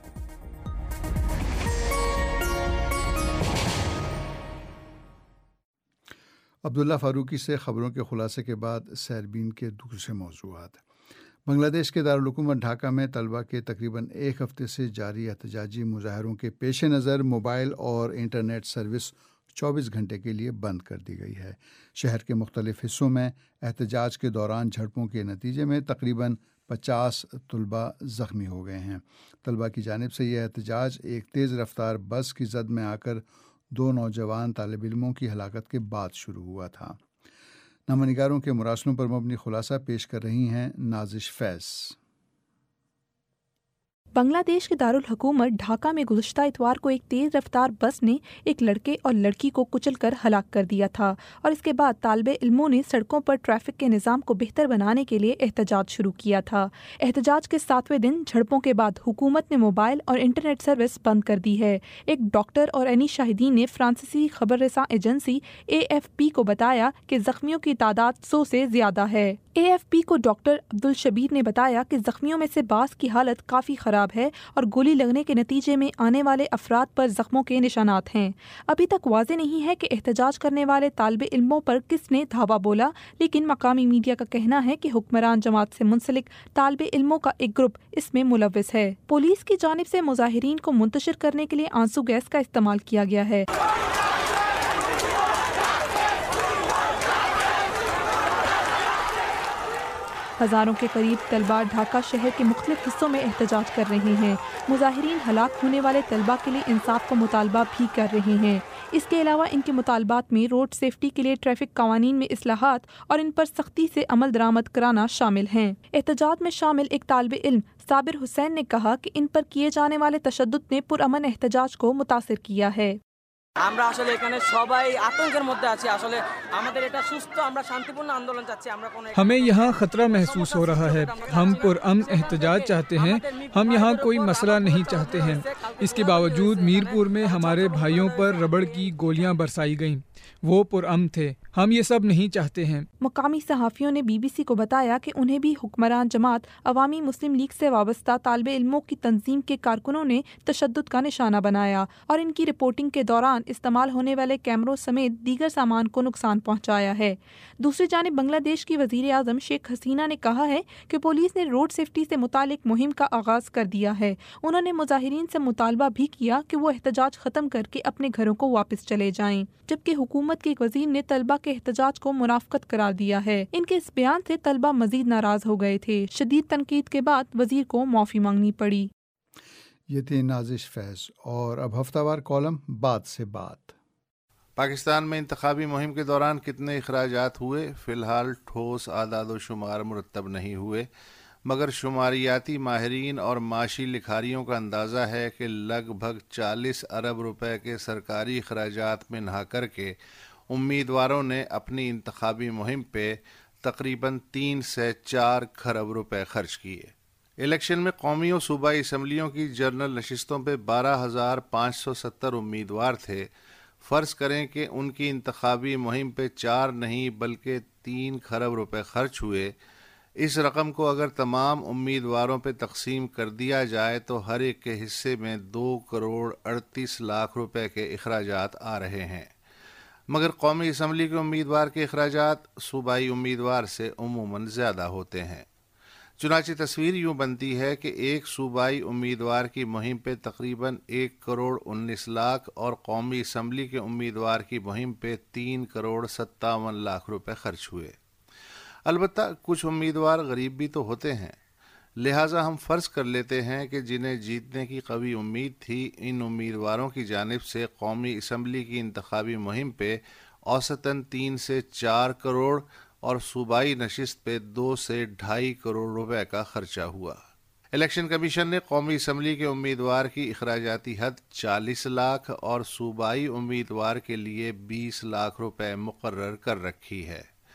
عبداللہ فاروقی سے خبروں کے خلاصے کے بعد سیربین کے دوسرے موضوعات۔ بنگلہ دیش کے دارالحکومت ڈھاکہ میں طلبہ کے تقریباً ایک ہفتے سے جاری احتجاجی مظاہروں کے پیش نظر موبائل اور انٹرنیٹ سروس چوبیس گھنٹے کے لیے بند کر دی گئی ہے۔ شہر کے مختلف حصوں میں احتجاج کے دوران جھڑپوں کے نتیجے میں تقریباً پچاس طلبہ زخمی ہو گئے ہیں۔ طلبہ کی جانب سے یہ احتجاج ایک تیز رفتار بس کی زد میں آ کر دو نوجوان طالب علموں کی ہلاکت کے بعد شروع ہوا تھا۔ نامہ نگاروں کے مراسلوں پر مبنی خلاصہ پیش کر رہی ہیں نازش فیض۔ بنگلہ دیش کے دارالحکومت ڈھاکہ میں گزشتہ اتوار کو ایک تیز رفتار بس نے ایک لڑکے اور لڑکی کو کچل کر ہلاک کر دیا تھا، اور اس کے بعد طالب علموں نے سڑکوں پر ٹریفک کے نظام کو بہتر بنانے کے لیے احتجاج شروع کیا تھا۔ احتجاج کے ساتویں دن جھڑپوں کے بعد حکومت نے موبائل اور انٹرنیٹ سروس بند کر دی ہے۔ ایک ڈاکٹر اور اینی شاہدین نے فرانسیسی خبر رساں ایجنسی اے ایف پی کو بتایا کہ زخمیوں کی تعداد سو سے زیادہ ہے۔ اے ایف پی کو ڈاکٹر عبدالشبیر نے بتایا کہ زخمیوں میں سے بعض کی حالت کافی خراب ہے اور گولی لگنے کے نتیجے میں آنے والے افراد پر زخموں کے نشانات ہیں۔ ابھی تک واضح نہیں ہے کہ احتجاج کرنے والے طالب علموں پر کس نے دھاوا بولا، لیکن مقامی میڈیا کا کہنا ہے کہ حکمران جماعت سے منسلک طالب علموں کا ایک گروپ اس میں ملوث ہے۔ پولیس کی جانب سے مظاہرین کو منتشر کرنے کے لیے آنسو گیس کا استعمال کیا گیا ہے۔ ہزاروں کے قریب طلبہ ڈھاکہ شہر کے مختلف حصوں میں احتجاج کر رہے ہیں۔ مظاہرین ہلاک ہونے والے طلبہ کے لیے انصاف کا مطالبہ بھی کر رہے ہیں۔ اس کے علاوہ ان کے مطالبات میں روڈ سیفٹی کے لیے ٹریفک قوانین میں اصلاحات اور ان پر سختی سے عمل درآمد کرانا شامل ہیں۔ احتجاج میں شامل ایک طالب علم صابر حسین نے کہا کہ ان پر کیے جانے والے تشدد نے پرامن احتجاج کو متاثر کیا ہے۔ আমরা আসলে এখানে সবাই আতঙ্কের মধ্যে আছি। আসলে আমাদের এটা সুস্থ, আমরা শান্তিপূর্ণ আন্দোলন চাচ্ছি। আমরা কোনো ہمیں یہاں خطرہ محسوس ہو رہا ہے۔ ہم پرامن احتجاج چاہتے ہیں۔ ہم یہاں کوئی مسئلہ نہیں چاہتے ہیں۔ اس کے باوجود میرپور میں ہمارے بھائیوں پر ربڑ کی گولیاں برسائی گئیں۔ وہ پرامن تھے۔ ہم یہ سب نہیں چاہتے ہیں۔ مقامی صحافیوں نے بی بی سی کو بتایا کہ انہیں بھی حکمران جماعت عوامی مسلم لیگ سے وابستہ طالب علموں کی تنظیم کے کارکنوں نے تشدد کا نشانہ بنایا اور ان کی رپورٹنگ کے دوران استعمال ہونے والے کیمروں سمیت دیگر سامان کو نقصان پہنچایا ہے۔ دوسری جانب بنگلہ دیش کی وزیر اعظم شیخ حسینہ نے کہا ہے کہ پولیس نے روڈ سیفٹی سے متعلق مہم کا آغاز کر دیا ہے۔ انہوں نے مظاہرین سے مطالبہ بھی کیا کہ وہ احتجاج ختم کر کے اپنے گھروں کو واپس چلے جائیں، جبکہ حکومت کے ایک وزیر نے طلبہ کے احتجاج کو منافقت قرار دیا ہے۔ ان کے اس بیان سے طلبہ مزید ناراض ہو گئے تھے۔ شدید تنقید کے بعد وزیر کو معافی مانگنی پڑی۔ یہ تھی نازش فیض، اور اب ہفتہ وار کالم بات سے بات۔ پاکستان میں انتخابی مہم کے دوران کتنے اخراجات ہوئے؟ فی الحال ٹھوس اعداد و شمار مرتب نہیں ہوئے، مگر شماریاتی ماہرین اور معاشی لکھاریوں کا اندازہ ہے کہ لگ بھگ چالیس ارب روپے کے سرکاری اخراجات میں نہا کر کے امیدواروں نے اپنی انتخابی مہم پہ تقریباً تین سے چار کھرب روپے خرچ کیے۔ الیکشن میں قومی و صوبائی اسمبلیوں کی جنرل نشستوں پہ بارہ ہزار پانچ سو ستر امیدوار تھے۔ فرض کریں کہ ان کی انتخابی مہم پہ چار نہیں بلکہ تین کھرب روپے خرچ ہوئے۔ اس رقم کو اگر تمام امیدواروں پہ تقسیم کر دیا جائے تو ہر ایک کے حصے میں دو کروڑ اڑتیس لاکھ روپے کے اخراجات آ رہے ہیں، مگر قومی اسمبلی کے امیدوار کے اخراجات صوبائی امیدوار سے عموماً زیادہ ہوتے ہیں۔ چنانچہ تصویر یوں بنتی ہے کہ ایک صوبائی امیدوار کی مہم پہ تقریباً ایک کروڑ انیس لاکھ اور قومی اسمبلی کے امیدوار کی مہم پہ تین کروڑ ستاون لاکھ روپے خرچ ہوئے۔ البتہ کچھ امیدوار غریب بھی تو ہوتے ہیں، لہٰذا ہم فرض کر لیتے ہیں کہ جنہیں جیتنے کی قوی امید تھی، ان امیدواروں کی جانب سے قومی اسمبلی کی انتخابی مہم پہ اوسطاً تین سے چار کروڑ اور صوبائی نشست پہ دو سے ڈھائی کروڑ روپے کا خرچہ ہوا۔ الیکشن کمیشن نے قومی اسمبلی کے امیدوار کی اخراجاتی حد چالیس لاکھ اور صوبائی امیدوار کے لیے بیس لاکھ روپے مقرر کر رکھی ہے۔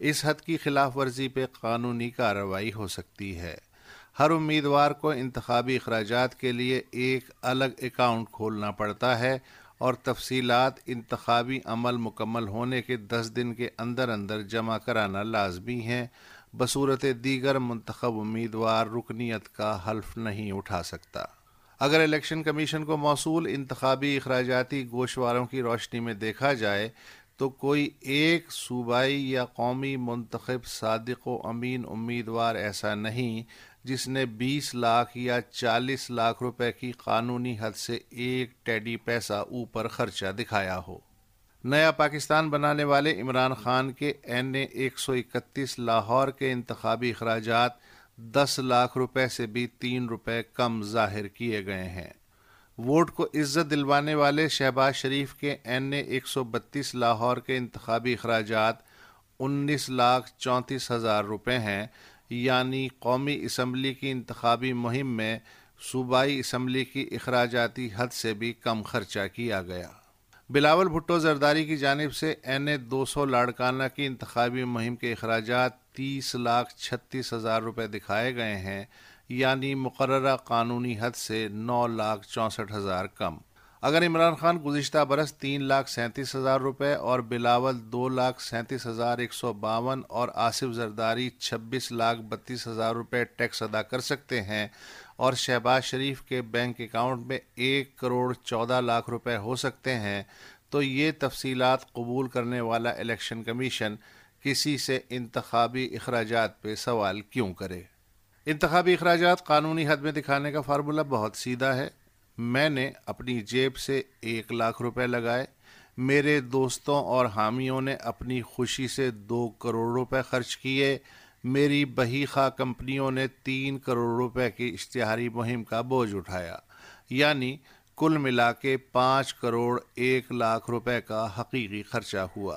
اس حد کی خلاف ورزی پہ قانونی کارروائی ہو سکتی ہے۔ ہر امیدوار کو انتخابی اخراجات کے لیے ایک الگ اکاؤنٹ کھولنا پڑتا ہے اور تفصیلات انتخابی عمل مکمل ہونے کے دس دن کے اندر اندر جمع کرانا لازمی ہے، بصورت دیگر منتخب امیدوار رکنیت کا حلف نہیں اٹھا سکتا۔ اگر الیکشن کمیشن کو موصول انتخابی اخراجاتی گوشواروں کی روشنی میں دیکھا جائے تو کوئی ایک صوبائی یا قومی منتخب صادق و امین امیدوار ایسا نہیں جس نے بیس لاکھ یا چالیس لاکھ روپے کی قانونی حد سے ایک ٹیڈی پیسہ اوپر خرچہ دکھایا ہو۔ نیا پاکستان بنانے والے عمران خان کے این اے ایک سو اکتیس لاہور کے انتخابی اخراجات دس لاکھ روپے سے بھی تین روپے کم ظاہر کیے گئے ہیں۔ ووٹ کو عزت دلوانے والے شہباز شریف کے این اے ایک سو بتیس لاہور کے انتخابی اخراجات انیس لاکھ چونتیس ہزار روپے ہیں، یعنی قومی اسمبلی کی انتخابی مہم میں صوبائی اسمبلی کی اخراجاتی حد سے بھی کم خرچہ کیا گیا۔ بلاول بھٹو زرداری کی جانب سے این اے دو سو لاڑکانہ کی انتخابی مہم کے اخراجات تیس لاکھ چھتیس ہزار روپے دکھائے گئے ہیں، یعنی مقررہ قانونی حد سے نو لاکھ چونسٹھ ہزار کم۔ اگر عمران خان گزشتہ برس تین لاکھ سینتیس ہزار روپے اور بلاول دو لاکھ سینتیس ہزار ایک سو باون اور آصف زرداری چھبیس لاکھ بتیس ہزار روپے ٹیکس ادا کر سکتے ہیں اور شہباز شریف کے بینک اکاؤنٹ میں ایک کروڑ چودہ لاکھ روپے ہو سکتے ہیں، تو یہ تفصیلات قبول کرنے والا الیکشن کمیشن کسی سے انتخابی اخراجات پہ سوال کیوں کرے؟ انتخابی اخراجات قانونی حد میں دکھانے کا فارمولہ بہت سیدھا ہے۔ میں نے اپنی جیب سے ایک لاکھ روپے لگائے، میرے دوستوں اور حامیوں نے اپنی خوشی سے دو کروڑ روپے خرچ کیے، میری بہی خواہ کمپنیوں نے تین کروڑ روپے کی اشتہاری مہم کا بوجھ اٹھایا، یعنی کل ملا کے پانچ کروڑ ایک لاکھ روپے کا حقیقی خرچہ ہوا۔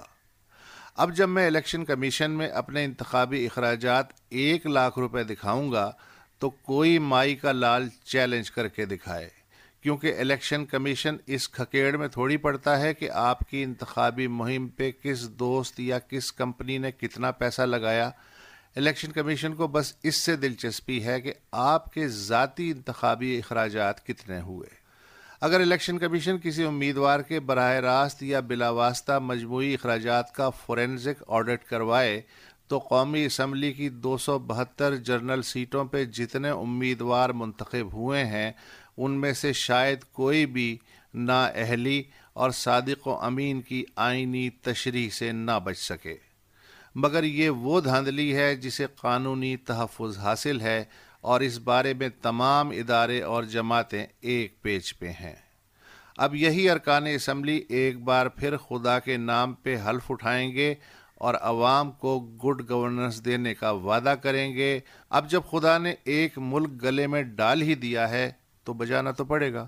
اب جب میں الیکشن کمیشن میں اپنے انتخابی اخراجات ایک لاکھ روپے دکھاؤں گا تو کوئی مائی کا لال چیلنج کر کے دکھائے، کیونکہ الیکشن کمیشن اس کھکیڑ میں تھوڑی پڑتا ہے کہ آپ کی انتخابی مہم پہ کس دوست یا کس کمپنی نے کتنا پیسہ لگایا۔ الیکشن کمیشن کو بس اس سے دلچسپی ہے کہ آپ کے ذاتی انتخابی اخراجات کتنے ہوئے۔ اگر الیکشن کمیشن کسی امیدوار کے براہ راست یا بلا واسطہ مجموعی اخراجات کا فورینزک آڈٹ کروائے تو قومی اسمبلی کی دو سو بہتر جنرل سیٹوں پہ جتنے امیدوار منتخب ہوئے ہیں ان میں سے شاید کوئی بھی نااہلی اور صادق و امین کی آئینی تشریح سے نہ بچ سکے، مگر یہ وہ دھاندلی ہے جسے قانونی تحفظ حاصل ہے اور اس بارے میں تمام ادارے اور جماعتیں ایک پیج پہ ہیں۔ اب یہی ارکان اسمبلی ایک بار پھر خدا کے نام پہ حلف اٹھائیں گے اور عوام کو گڈ گورننس دینے کا وعدہ کریں گے۔ اب جب خدا نے ایک ملک گلے میں ڈال ہی دیا ہے تو بجانا تو پڑے گا۔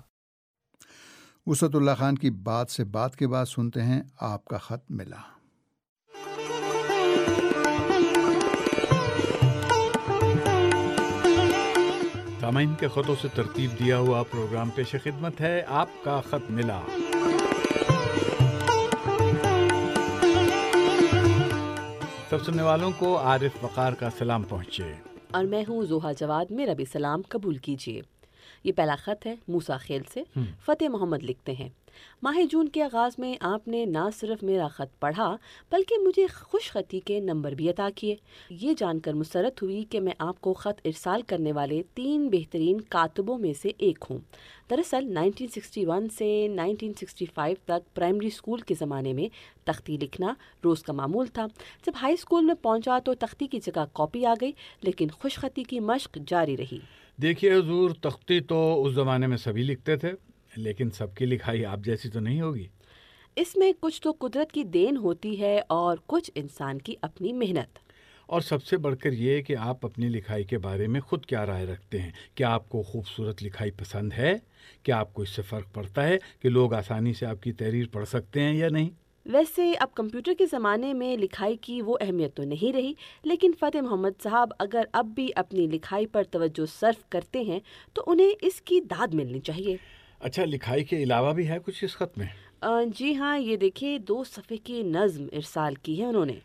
وسعت اللہ خان کی بات سے بات کے بعد سنتے ہیں آپ کا خط ملا۔ سامعین کے خطوں سے ترتیب دیا ہوا پروگرام پیش خدمت ہے آپ کا خط ملا۔ سب سننے والوں کو عارف وقار کا سلام پہنچے۔ اور میں ہوں زوہا جواد، میرا بھی سلام قبول کیجیے۔ یہ پہلا خط ہے موسیٰ خیل سے۔ فتح محمد لکھتے ہیں، ماہ جون کے آغاز میں آپ نے نہ صرف میرا خط پڑھا بلکہ مجھے خوش خطی کے نمبر بھی عطا کیے۔ یہ جان کر مسرت ہوئی کہ میں آپ کو خط ارسال کرنے والے تین بہترین کاتبوں میں سے ایک ہوں۔ دراصل نائنٹین سکسٹی ون سے نائنٹین سکسٹی فائیو تک پرائمری اسکول کے زمانے میں تختی لکھنا روز کا معمول تھا۔ جب ہائی اسکول میں پہنچا تو تختی کی جگہ کاپی آ گئی، لیکن خوش خطی کی مشق جاری رہی۔ دیکھیے حضور، تختی تو اس زمانے میں سبھی لکھتے تھے، لیکن سب کی لکھائی آپ جیسی تو نہیں ہوگی۔ اس میں کچھ تو قدرت کی دین ہوتی ہے اور کچھ انسان کی اپنی محنت۔ اور سب سے بڑھ کر یہ کہ آپ اپنی لکھائی کے بارے میں خود کیا رائے رکھتے ہیں۔ کیا آپ کو خوبصورت لکھائی پسند ہے؟ کیا آپ کو اس سے فرق پڑتا ہے کہ لوگ آسانی سے آپ کی تحریر پڑھ سکتے ہیں یا نہیں؟ ویسے اب کمپیوٹر کے زمانے میں لکھائی کی وہ اہمیت تو نہیں رہی، لیکن فتح محمد صاحب اگر اب بھی اپنی لکھائی پر توجہ صرف کرتے ہیں تو انہیں اس کی داد ملنی چاہیے۔ اچھا، لکھائی کے علاوہ بھی ہے کچھ اس خط میں؟ جی ہاں، یہ دیکھیے دو صفحے کی نظم ارسال کی ہے انہوں نے۔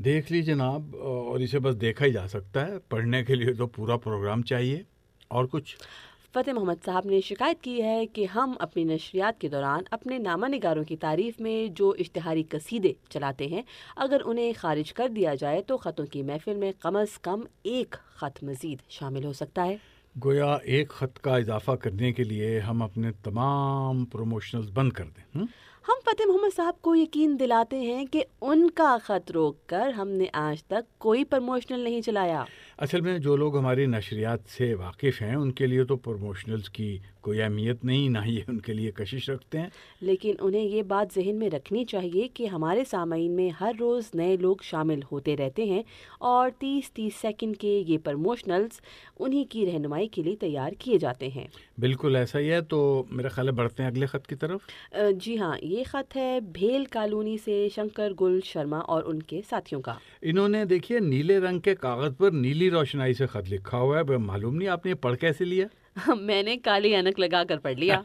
دیکھ لی جناب، اور اسے بس دیکھا ہی جا سکتا ہے، پڑھنے کے لیے تو پورا پروگرام چاہیے. اور کچھ؟ فتح محمد صاحب نے شکایت کی ہے کہ ہم اپنی نشریات کے دوران اپنے نامہ نگاروں کی تعریف میں جو اشتہاری قصیدے چلاتے ہیں، اگر انہیں خارج کر دیا جائے تو خطوں کی محفل میں کم از کم ایک خط مزید شامل ہو سکتا ہے. گویا ایک خط کا اضافہ کرنے کے لیے ہم اپنے تمام پروموشنلز بند کر دیں. ہم ہم فتح محمد صاحب کو یقین دلاتے ہیں کہ ان کا خط روک کر ہم نے آج تک کوئی پروموشنل نہیں چلایا. اصل میں جو لوگ ہماری نشریات سے واقف ہیں ان کے لیے تو پروموشنلز کی کوئی اہمیت نہیں، نہ ہی ان کے لیے کشش رکھتے ہیں. لیکن انہیں یہ بات ذہن میں رکھنی چاہیے کہ ہمارے سامعین میں ہر روز نئے لوگ شامل ہوتے رہتے ہیں، اور تیس تیس سیکنڈ کے یہ پروموشنلز انہی کی رہنمائی کے لیے تیار کیے جاتے ہیں. بالکل ایسا ہی ہے. تو میرا خیال ہے بڑھتے ہیں اگلے خط کی طرف. جی ہاں، یہ خط ہے بھیل کالونی سے شنکر گل شرما اور ان کے ساتھیوں کا. انہوں نے دیکھیے نیلے رنگ کے کاغذ پر نیلی روشنائی سے خط لکھا ہوا ہے. معلوم نہیں آپ نے پڑھ کیسے لیا؟ میں نے کالی اینک لگا کر پڑھ لیا.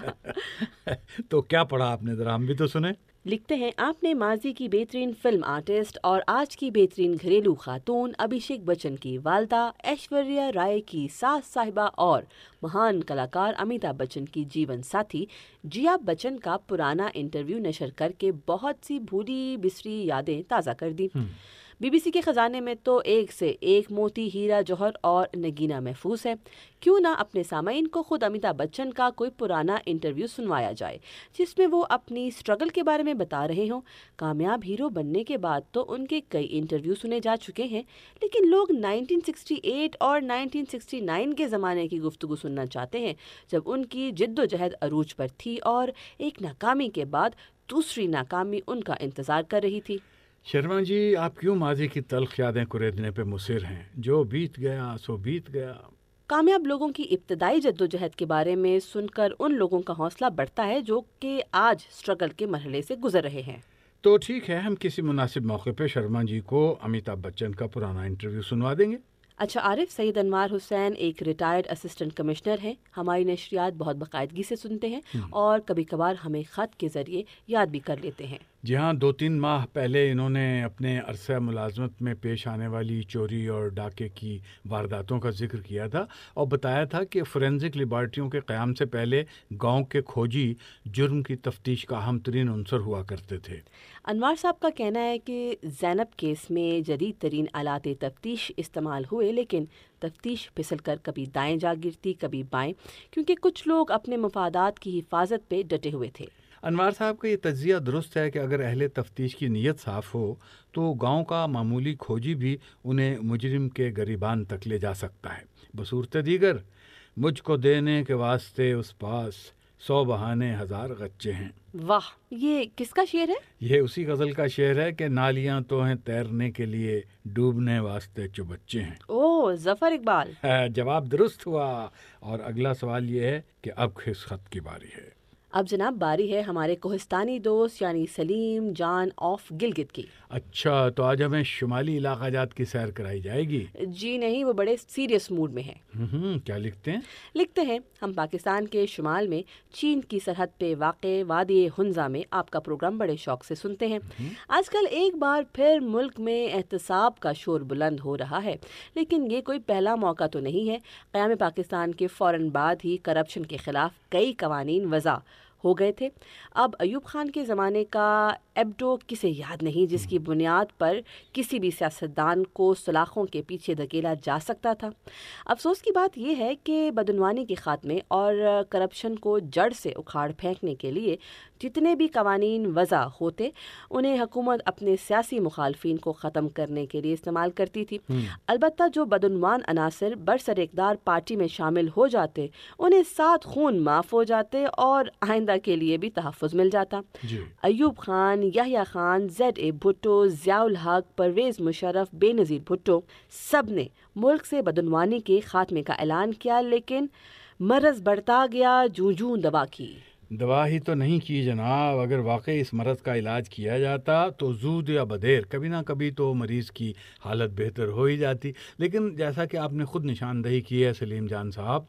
تو کیا پڑھا آپ نے، ذرا ہم بھی تو سنیں. لکھتے ہیں، آپ نے ماضی کی بہترین فلم آرٹسٹ اور آج کی بہترین گھریلو خاتون ابھیشیک بچن کی والدہ ایشوریہ رائے کی ساس صاحبہ اور مہان کلاکار امیتابھ بچن کی جیون ساتھی جیا بچن کا پرانا انٹرویو نشر کر کے بہت سی بھولی بسری یادیں تازہ کر دی. بی بی سی کے خزانے میں تو ایک سے ایک موتی، ہیرا جوہر اور نگینہ محفوظ ہے. کیوں نہ اپنے سامعین کو خود امیتابھ بچن کا کوئی پرانا انٹرویو سنوایا جائے جس میں وہ اپنی سٹرگل کے بارے میں بتا رہے ہوں. کامیاب ہیرو بننے کے بعد تو ان کے کئی انٹرویو سنے جا چکے ہیں، لیکن لوگ نائنٹین سکسٹی ایٹ اور نائنٹین سکسٹی نائن کے زمانے کی گفتگو سننا چاہتے ہیں، جب ان کی جد و جہد عروج پر تھی اور ایک ناکامی کے بعد دوسری ناکامی ان کا انتظار کر رہی تھی. شرما جی، آپ کیوں ماضی کی تلخ یادیں کریدنے پہ مصر ہیں؟ جو بیت گیا سو بیت گیا. کامیاب لوگوں کی ابتدائی جدوجہد کے بارے میں سن کر ان لوگوں کا حوصلہ بڑھتا ہے جو کہ آج سٹرگل کے مرحلے سے گزر رہے ہیں. تو ٹھیک ہے، ہم کسی مناسب موقع پہ شرما جی کو امیتابھ بچن کا پرانا انٹرویو سنوا دیں گے. اچھا عارف، سید انوار حسین ایک ریٹائرڈ اسسٹنٹ کمشنر ہیں. ہماری نشریات بہت باقاعدگی سے سنتے ہیں اور کبھی کبھار ہمیں خط کے ذریعے یاد بھی کر لیتے ہیں. جی ہاں، دو تین ماہ پہلے انہوں نے اپنے عرصہ ملازمت میں پیش آنے والی چوری اور ڈاکے کی وارداتوں کا ذکر کیا تھا اور بتایا تھا کہ فورینزک لیبارٹریوں کے قیام سے پہلے گاؤں کے کھوجی جرم کی تفتیش کا اہم ترین عنصر ہوا کرتے تھے. انوار صاحب کا کہنا ہے کہ زینب کیس میں جدید ترین آلات تفتیش استعمال ہوئے، لیکن تفتیش پھسل کر کبھی دائیں جا گرتی کبھی بائیں، کیونکہ کچھ لوگ اپنے مفادات کی حفاظت پہ ڈٹے ہوئے تھے. انوار صاحب کا یہ تجزیہ درست ہے کہ اگر اہل تفتیش کی نیت صاف ہو تو گاؤں کا معمولی کھوجی بھی انہیں مجرم کے گریبان تک لے جا سکتا ہے. بصورت دیگر مجھ کو دینے کے واسطے اس پاس سو بہانے ہزار غچے ہیں. واہ، یہ کس کا شعر ہے؟ یہ اسی غزل کا شعر ہے کہ نالیاں تو ہیں تیرنے کے لیے، ڈوبنے واسطے چوبچے ہیں. اوہ، ظفر اقبال. جواب درست ہوا. اور اگلا سوال یہ ہے کہ اب کس خط کی باری ہے؟ اب جناب باری ہے ہمارے کوہستانی دوست یعنی سلیم جان آف گلگت کی. اچھا، تو آج ہمیں شمالی علاقہ جات کی سیر کرائی جائے گی؟ جی نہیں، وہ بڑے سیریس موڈ میں ہیں. کیا لکھتے ہیں؟ لکھتے ہیں، ہم پاکستان کے شمال میں چین کی سرحد پہ واقع وادی ہنزا میں آپ کا پروگرام بڑے شوق سے سنتے ہیں. آج کل ایک بار پھر ملک میں احتساب کا شور بلند ہو رہا ہے، لیکن یہ کوئی پہلا موقع تو نہیں ہے. قیام پاکستان کے فوراً بعد ہی کرپشن کے خلاف کئی قوانین وضع ہو گئے تھے. اب ایوب خان کے زمانے کا ایبڈو کسے یاد نہیں جس کی بنیاد پر کسی بھی سیاستدان کو سلاخوں کے پیچھے دھکیلا جا سکتا تھا. افسوس کی بات یہ ہے کہ بدعنوانی کے خاتمے اور کرپشن کو جڑ سے اکھاڑ پھینکنے کے لیے جتنے بھی قوانین وضع ہوتے انہیں حکومت اپنے سیاسی مخالفین کو ختم کرنے کے لیے استعمال کرتی تھی. البتہ جو بدعنوان عناصر برسر اقتدار پارٹی میں شامل ہو جاتے انہیں سات خون معاف ہو جاتے اور آئندہ کے لیے بھی تحفظ مل جاتا. جی. ایوب خان، یحییٰ خان، زیڈ اے بھٹو، ضیاء الحق، پرویز مشرف، بے نظیر بھٹو سب نے ملک سے بدعنوانی کے خاتمے کا اعلان کیا، لیکن مرض بڑھتا گیا جوں جوں دوا کی. دوا ہی تو نہیں کی جناب. اگر واقعی اس مرض کا علاج کیا جاتا تو زود یا بدیر کبھی نہ کبھی تو مریض کی حالت بہتر ہو ہی جاتی. لیکن جیسا کہ آپ نے خود نشاندہی کی ہے سلیم جان صاحب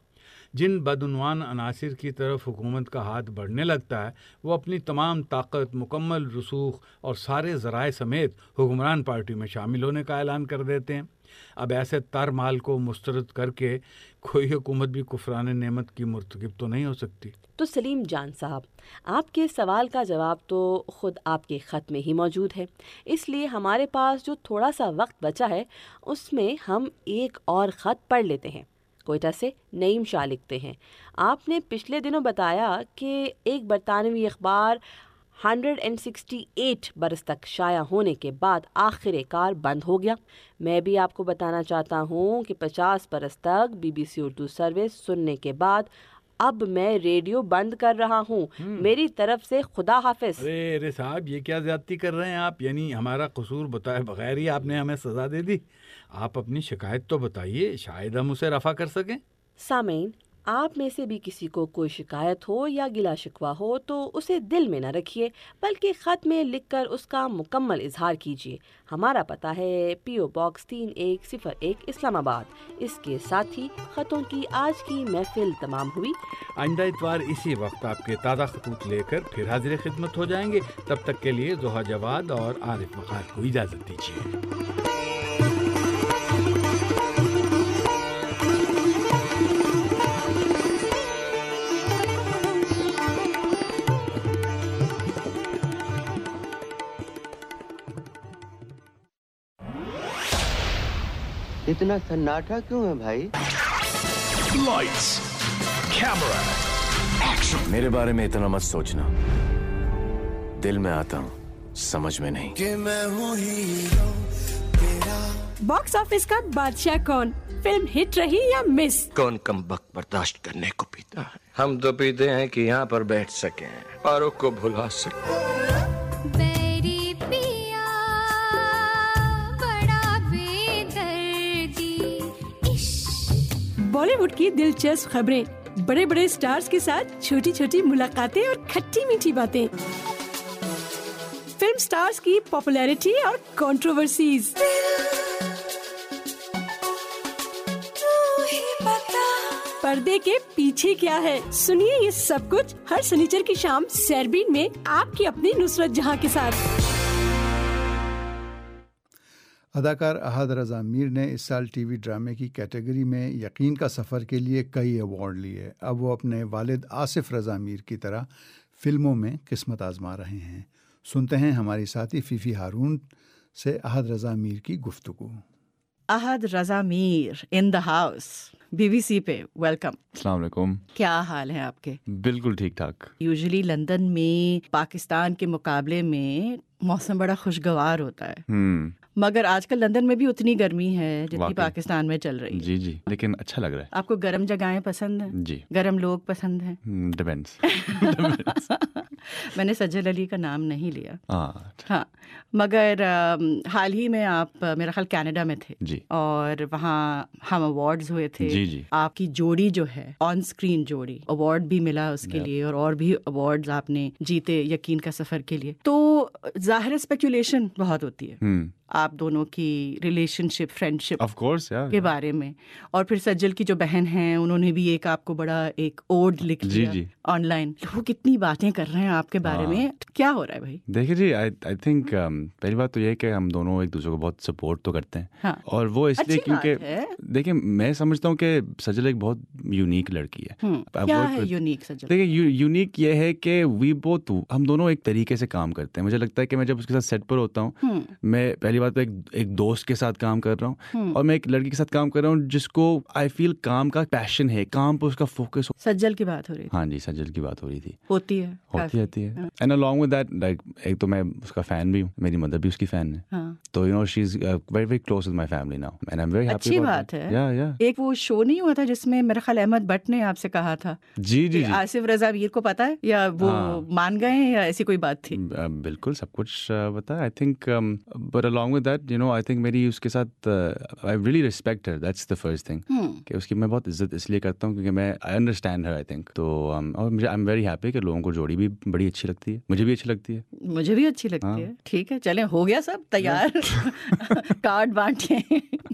जिन बदउनवान अनासिर की तरफ हुकूमत का हाथ बढ़ने लगता है वो अपनी तमाम ताकत, मुकम्मल रसूख और सारे ज़राए समेत हुक्मरान पार्टी में शामिल होने का ऐलान कर देते हैं। अब ऐसे तर माल को मुस्तरद करके कोई हुकूमत भी कुफरान नेमत की मुर्तकिब तो नहीं हो सकती। तो सलीम जान साहब, आपके सवाल का जवाब तो ख़ुद आपके ख़त में ही मौजूद है, इसलिए हमारे पास जो थोड़ा सा वक्त बचा है उसमें हम एक और ख़त पढ़ लेते हैं। कोयटा से नईम शाह लिखते हैं, आपने पिछले दिनों बताया कि एक बरतानवी अखबार एक सौ अड़सठ बरस तक शाया होने के बाद आखिरकार बंद हो गया। मैं भी आपको बताना चाहता हूँ कि पचास बरस तक बीबीसी उर्दू सर्विस सुनने के बाद अब मैं रेडियो बंद कर रहा हूँ। मेरी तरफ से खुदा हाफिज। अरे अरे साहब, ये क्या ज्यादती कर रहे हैं आप? यानी हमारा कसूर बताए बगैर ही आपने हमें सजा दे दी। आप अपनी शिकायत तो बताइए, शायद हम उसे रफा कर सकें। सामीन, आप में से भी किसी को कोई शिकायत हो या गिला शिकवा हो तो उसे दिल में न रखिए, बल्कि ख़त में लिखकर उसका मुकम्मल इजहार कीजिए। हमारा पता है पीओ बॉक्स तीन एक सिफर एक इस्लामाबाद। इसके साथ ही ख़तों की आज की महफिल तमाम हुई। आइंदा इतवार इसी वक्त आपके ताज़ा खतूत लेकर फिर हाजिर खिदमत हो जाएंगे। तब तक के लिए ज़ोहा जवाद और आरिफ वक़ार को इजाज़त दीजिए। इतना सन्नाटा क्यों है भाई? Lights, camera, action. मेरे बारे में इतना मत सोचना, दिल में आता हूँ, समझ में नहीं। कि मैं हूँ हीरो तेरा। बॉक्स ऑफिस का बादशाह कौन? फिल्म हिट रही या मिस? कौन कम वक्त बर्दाश्त करने को पीता है? हम तो पीते हैं कि यहाँ पर बैठ सके, औरों को भुला सके। बॉलीवुड की दिलचस्प खबरें, बड़े बड़े स्टार्स के साथ छोटी छोटी मुलाकातें और खट्टी मीठी बातें, फिल्म स्टार्स की पॉपुलैरिटी और कंट्रोवर्सीज, पर्दे के पीछे क्या है, सुनिए ये सब कुछ हर शनिचर की शाम सैरबीन में आपकी अपनी नुसरत जहां के साथ। अदाकार अहद रज़ा मीर ने इस साल टीवी ड्रामे की कैटेगरी में यकीन का सफ़र के लिए कई अवार्ड लिए। अब वो अपने वालिद आसिफ रज़ा मीर की तरह फिल्मों में किस्मत आजमा रहे हैं। सुनते हैं हमारी साथी फीफी हारून से अहद रज़ा मीर की गुफ्तगू। Ahad Raza Mir in the house, BBC पे वेलकम। अस्सलाम वालेकुम। क्या हाल है आपके? बिल्कुल ठीक ठाक। यूजुअली लंदन में पाकिस्तान के मुकाबले में मौसम बड़ा खुशगवार होता है, मगर आजकल लंदन में भी उतनी गर्मी है जितनी पाकिस्तान में चल रही है। जी जी, लेकिन अच्छा लग रहा है। आपको गर्म जगहें पसंद हैं? जी। गर्म लोग पसंद हैं? डिपेंड्स। मैंने सज्जल अली का नाम नहीं लिया। हाँ, हाँ, मगर आ, हाल ही में आप मेरा ख्याल कनाडा में थे जी, और वहाँ हम अवार्ड्स हुए थे। जी जी। आपकी जोड़ी जो है ऑन स्क्रीन जोड़ी, अवार्ड भी मिला उसके लिए और और भी अवार्ड्स आपने जीते यकीन का सफर के लिए। तो जाहिर स्पेकुलेशन बहुत होती है आप दोनों की रिलेशनशिप, फ्रेंडशिप ऑफ कोर्स के बारे में, और फिर सज्जल की जो बहन हैं उन्होंने भी एक आपको बड़ा एक ओड लिख दिया ऑनलाइन। वो कितनी बातें कर रहे हैं आपके बारे में, क्या हो रहा है भाई? देखिए जी, आई आई थिंक पहली बात तो ये है कि हम दोनों एक दूसरे को बहुत सपोर्ट तो करते हैं। हाँ। और वो इसलिए क्योंकि देखिए मैं समझता हूँ कि सज्जल एक बहुत यूनिक लड़की है। क्या है यूनिक सज्जल? देखिए यूनिक ये है कि वी बोथ, हम दोनों एक तरीके से काम करते हैं। मुझे लगता है कि मैं जब उसके साथ सेट पर होता हूँ, मैं पहली बात तो एक एक दोस्त के साथ काम कर रहा हूँ और मैं एक लड़की के साथ काम कर रहा हूँ जिसको आई फील काम का पैशन है, काम पर उसका फोकस हो। सज्जल की बात हो रही थी? हाँ जी, सज्जल की बात हो रही थी। होती है होती रहती है। And along with that, like एक तो मैं उसका फैन भी हूँ, मेरी मदर भी उसकी फैन है। हाँ। तो you know she is very very close with my family now and I am very happy. अच्छी बात है। या या एक वो शो नहीं हुआ था जिसमें मेरा ख्याल अहमद भट्ट ने आपसे कहा था? जी जी, आसिफ रज़ा मीर को पता है या वो मान गए हैं या ऐसी कोई बात थी? बिल्कुल सब कुछ पता है। I think but along with that you know I think मेरी उसके साथ I really respect her, that's the first thing कि उसकी मैं बहुत इज्जत इसलिए करता हूँ क्योंकि मैं I understand her I think. तो um, और मुझे आई एम वेरी हैप्पी कि लोगों को जोड़ी भी बड़ी अच्छी लगती है, मुझे भी अच्छी लगती है। मुझे भी अच्छी लगती है। ठीक है, चलें, हो गया सब तैयार। कार्ड बांटिए।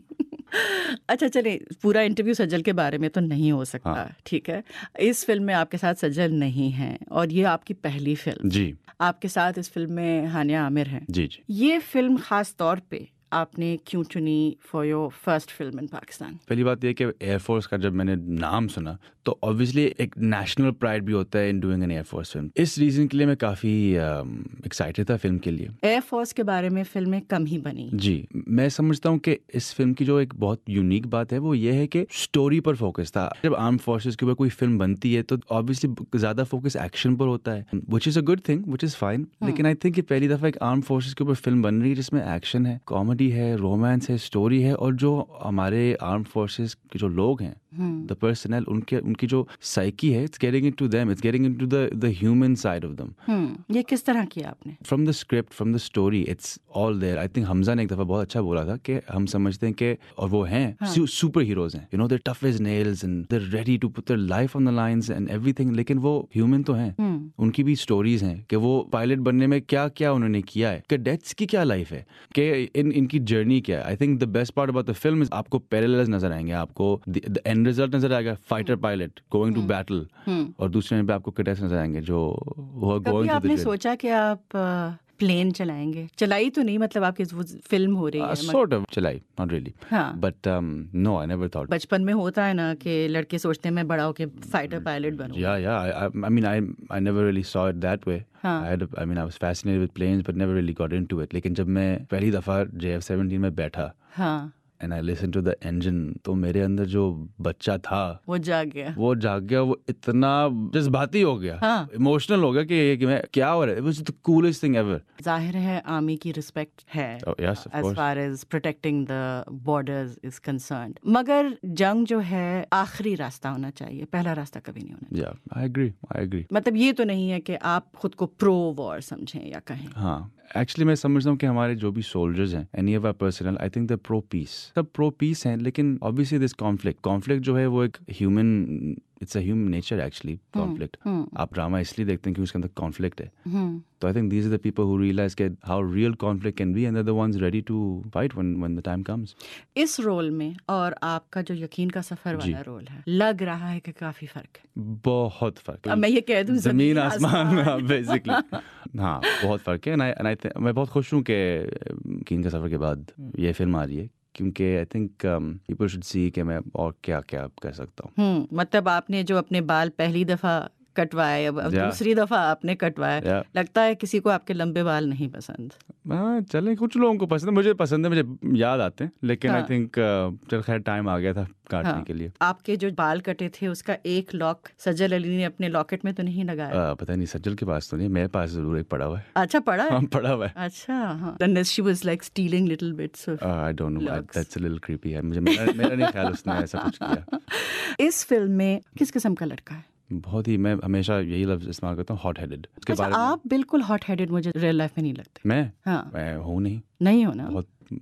اچھا چلیں, پورا انٹرویو سجل کے بارے میں تو نہیں ہو سکتا, ٹھیک ہے. اس فلم میں آپ کے ساتھ سجل نہیں ہیں اور یہ آپ کی پہلی فلم. جی. آپ کے ساتھ اس فلم میں ہانیہ عامر ہیں. جی جی. یہ فلم خاص طور پہ آپ نے کیوں چنی for your first film in Pakistan? پہلی بات یہ کہ ایئر فورس کا جب میں نے نام سنا تو obviously ایک نیشنل پرائڈ بھی ہوتا ہے in doing an air force film. اس ریزن کے لیے میں کافی ایکسائٹیڈ تھا فلم کے لیے. ایئر فورس کے بارے میں فلمیں کم ہی بنی. جی, میں سمجھتا ہوں کہ اس فلم کی جو ایک بہت یونیک بات ہے وہ یہ ہے کہ اسٹوری پر فوکس تھا. جب آرم فورسز کے اوپر کوئی فلم بنتی ہے تو obviously زیادہ فوکس ایکشن پر ہوتا ہے, which is a good thing, which is fine. لیکن آئی تھنک کہ پہلی دفعہ ایک آرم فورسز کے اوپر فلم بن رہی ہے جس میں ایکشن ہے, کامیڈی ہے, رومانس ہے, اسٹوری ہے, اور جو ہمارے آرم فورسز کے جو لوگ ہیں, the personnel, ان کے ان کی جو سائیکی ہے, it's getting into them, it's getting into the the human side of them. یہ کس طرح کیا آپ نے؟ From the script, from the story, it's all there. I think حمزہ نے ایک دفعہ بہت اچھا بولا تھا کہ ہم سمجھتے ہیں کہ, اور وہ ہیں سپر ہیروز ہیں, you know, they're tough as nails and they're ready to put their life on the lines and everything, لیکن وہ ہیومن تو ہیں. ان کی بھی سٹوریز ہیں کہ وہ پائلٹ بننے میں کیا کیا انہوں نے کیا ہے, کیڈیٹس کی کیا لائف ہے, کہ ان ان کی جرنی کیا ہے. I think the best part about the film is آپ کو پیراللز نظر آئیں گے, آپ کو the end result نظر آئے گا, fighter pilot going to battle, اور دوسرے پہ آپ کو کیڈیٹس نظر آئیں گے جو وہ گوئنگ ٹو. آپ نے سوچا کہ آپ پلین چلائیں گے؟ چلائی تو نہیں, مطلب آپ کی فلم ہو رہی ہے سورٹ آف چلائی, not really, but no I never thought. بچپن میں ہوتا ہے نا کہ لڑکے سوچتے ہیں میں بڑا ہو کے فائٹر پائلٹ بنوں. یا یا I mean I I never really saw it that way. I had, I mean, I was fascinated with planes, but never really got into it. لیکن جب میں پہلی دفعہ جے ایف سیونٹین میں بیٹھا and I listened to the engine, تو میرے اندر جو بچہ تھا وہ جاگ گیا, وہ جاگ گیا, وہ اتنا جذباتی ہو گیا, ایموشنل ہو گیا کہ کہ میں کیا ہو رہا ہے. It was the coolest thing ever. ظاہر ہے آرمی کی رسپیکٹ ہے as far as protecting the borders is concerned, مگر جنگ جو ہے آخری راستہ ہونا چاہیے, پہلا راستہ کبھی نہیں ہونا. Yeah, I agree, I agree. مطلب یہ تو نہیں ہے کہ آپ خود کو پرو وار سمجھیں یا کہیں. ہاں, ایکچولی میں سمجھتا ہوں کہ ہمارے جو بھی سولجرز ہیں, any of our personnel, I think they pro peace, سب پرو پیس ہیں, لیکن obviously دس کانفلکٹ کانفلکٹ جو ہے وہ ایک human, it's a human nature actually conflict. آپ ڈرامہ اس لیے دیکھتے ہیں کہ اس کے اندر کانفلکٹ ہے, تو I think these are the people who realise کہ how real conflict can be and the ones ready to fight when when the time comes. اس رول میں اور آپ کا جو یقین کا سفر والا رول ہے, لگ رہا ہے کہ کافی فرق ہے. بہت فرق ہے, میں یہ کہہ دوں زمین آسمان بیسکلی. ہاں, بہت فرق ہے. میں بہت خوش ہوں کہ یقین کا سفر کے بعد یہ فلم آ رہی ہے, کیونکہ I think people should see کہ میں اور کیا کیا کر سکتا ہوں. مطلب آپ نے جو اپنے بال پہلی دفعہ کٹوائے, اب دوسری دفعہ آپ نے کٹوائے, لگتا ہے کسی کو آپ کے لمبے بال نہیں پسند. ہاں چلیں, کچھ لوگوں کو پسند ہے, مجھے پسند ہے, مجھے یاد آتے ہیں, لیکن آئی تھنک چل خیر ٹائم آ گیا تھا کاٹنے کے لیے. آپ کے جو بال کٹے تھے اس کا ایک لاک سجل علی نے اپنے لاکٹ میں تو نہیں لگایا؟ پتہ نہیں, سجل کے پاس تو نہیں, میرے پاس ضرور ایک پڑا ہوا ہے. اچھا پڑا ہے, پڑا ہوا ہے. اچھا ہاں. unless she was like stealing little bits of I don't know, that's a little creepy ہے, مجھے میرا نہیں خیال اس نے ایسا کچھ کیا. اس فلم میں کس قسم کا لڑکا ہے؟ بہت ہی, میں ہمیشہ یہی لفظ استعمال کرتا ہوں, ہاٹ ہیڈڈ. اس کے بارے میں آپ بالکل ہاٹ ہیڈڈ مجھے ریئل لائف میں نہیں لگتے. میں ہاں میں ہوں نہیں نہیں ہوں نا. بہت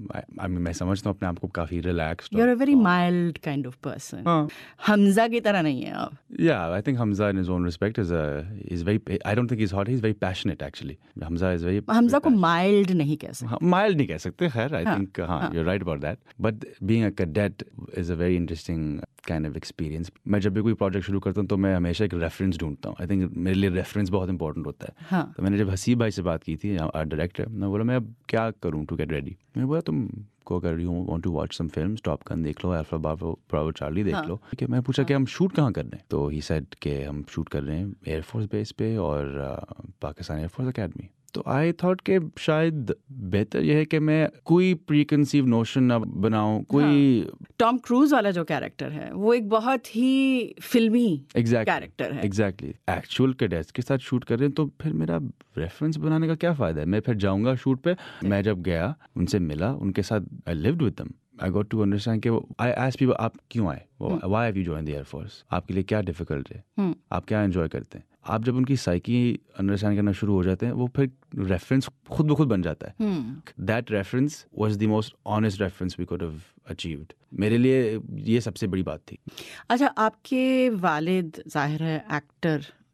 میں سمجھتا ہوں اپنے آپ کو کافی relaxed. You are a very mild kind of person. Hamza کی طرح نہیں ہیں آپ. یا I think Hamza in his own respect is is very, I don't think he is hot, he is very passionate actually. Hamza is very, Hamza کو mild نہیں کہہ سکتے. مائلڈ نہیں کہہ سکتے, خیر آئی تھنک ہاں you are right about that, but being a cadet is a very interesting kind of experience. میں جب بھی کوئی پروجیکٹ شروع کرتا ہوں تو میں ہمیشہ ایک ریفرنس ڈھونڈتا ہوں. آئی تھنک میرے لیے ریفرنس بہت امپورٹنٹ ہوتا ہے. تو میں نے جب حسیب بھائی سے بات کی تھی, ڈائریکٹر, میں بولا میں اب کیا کروں ٹو گیٹ ریڈی. میں بولا تم کو اگر you want to watch some films, top gun دیکھ لو, الفا براوو چارلی دیکھ لو. ٹھیک ہے, میں پوچھا کہ ہم شوٹ کہاں کر رہے ہیں, تو ہی سیڈ کہ ہم شوٹ کر رہے ہیں ایئر فورس بیس پہ اور پاکستان ایئر فورس اکیڈمی. تو آئی تھاٹ کہ شاید بہتر یہ ہے کہ میں کوئی پری کنسیو نوشن نہ بناؤں. کوئی ٹام کروز والا جو کیریکٹر ہے وہ ایک بہت ہی فلمی کیریکٹر ہے. ایگزیکٹلی, ایکچوئل کیڈیٹس کے ساتھ شوٹ کر رہے ہیں, تو پھر میرا ریفرنس بنانے کا کیا فائدہ ہے. میں پھر جاؤں گا شوٹ پہ. میں جب گیا, ان سے ملا, ان کے ساتھ I lived with them. I got to understand کہ I asked people آپ کیوں آئے, why have you joined the Air Force, آپ کے لیے کیا ڈیفیکلٹ ہے, آپ کیا انجوائے کرتے ہیں. آپ جب ان کی سائیکی انڈرسٹینڈ کرنا شروع ہو جاتے ہیں, وہ پھر ریفرنس خود بخود بن جاتا ہے. That reference was the most honest reference we could have achieved. میرے لیے یہ سب سے بڑی بات تھی. اچھا, آپ کے والد ظاہر ہے ایکٹر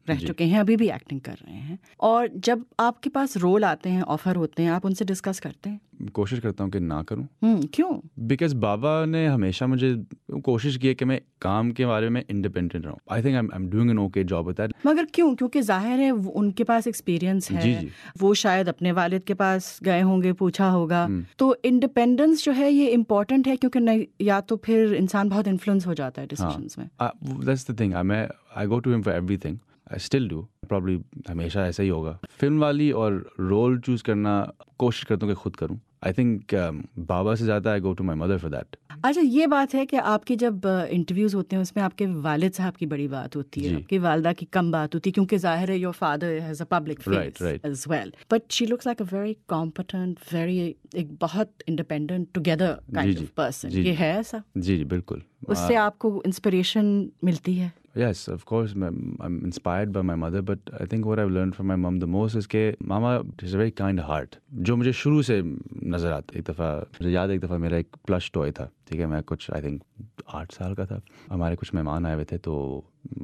رہ چکے ہیں, ابھی بھی ایکٹنگ کر رہے ہیں, اور جب آپ کے پاس رول آتے ہیں, آفر ہوتے ہیں, آپ ان سے ڈسکس کرتے ہیں؟ کوشش کرتا ہوں کہ نہ کروں. کیوں؟ بیکاز بابا نے ہمیشہ مجھے کوشش کی ہے کہ میں کام کے بارے میں انڈیپینڈنٹ رہوں. I think I am doing an okay job with that. مگر کیوں؟ کیونکہ ظاہر ہے ان کے پاس ایکسپیرینس ہے, وہ شاید اپنے والد کے پاس گئے ہوں گے, پوچھا ہوگا. تو انڈیپینڈنس جو ہے یہ امپورٹنٹ ہے, کیونکہ یا تو پھر انسان بہت انفلوئنس ہو جاتا ہے ڈیسیژنز میں. دیٹس دی تھنگ, میں I go to him for everything. I still do. Probably ہمیشہ ایسا ہی ہوگا. فلم والی اور رول چوز کرنا کوشش کرتا ہوں کہ خود کروں. آئی تھنک بابا سے زیادہ I go to my mother for that. اچھا, یہ بات ہے کہ آپ کی جب انٹرویوز ہوتے ہیں اس میں آپ کے والد صاحب کی بڑی بات ہوتی ہے, آپ کی والدہ کی کم بات ہوتی ہے, کیونکہ ظاہر ہے your father has a public face as well, but she looks like a very competent, very ایک بہت independent together kind of person. یہ ہے ایسا؟ جی جی بالکل. اس سے آپ کو انسپریشن ملتی ہے؟ Yes, of course. I'm inspired by my mother, but I think what I've learned from my mom the most is کہ ماما has a very kind heart, جو مجھے شروع سے نظر آتا. ایک دفعہ مجھے یاد ہے, ایک دفعہ میرا ایک پلش ٹوائے تھا, ٹھیک ہے, میں کچھ آئی تھنک آٹھ سال کا تھا. ہمارے کچھ مہمان آئے ہوئے تھے, تو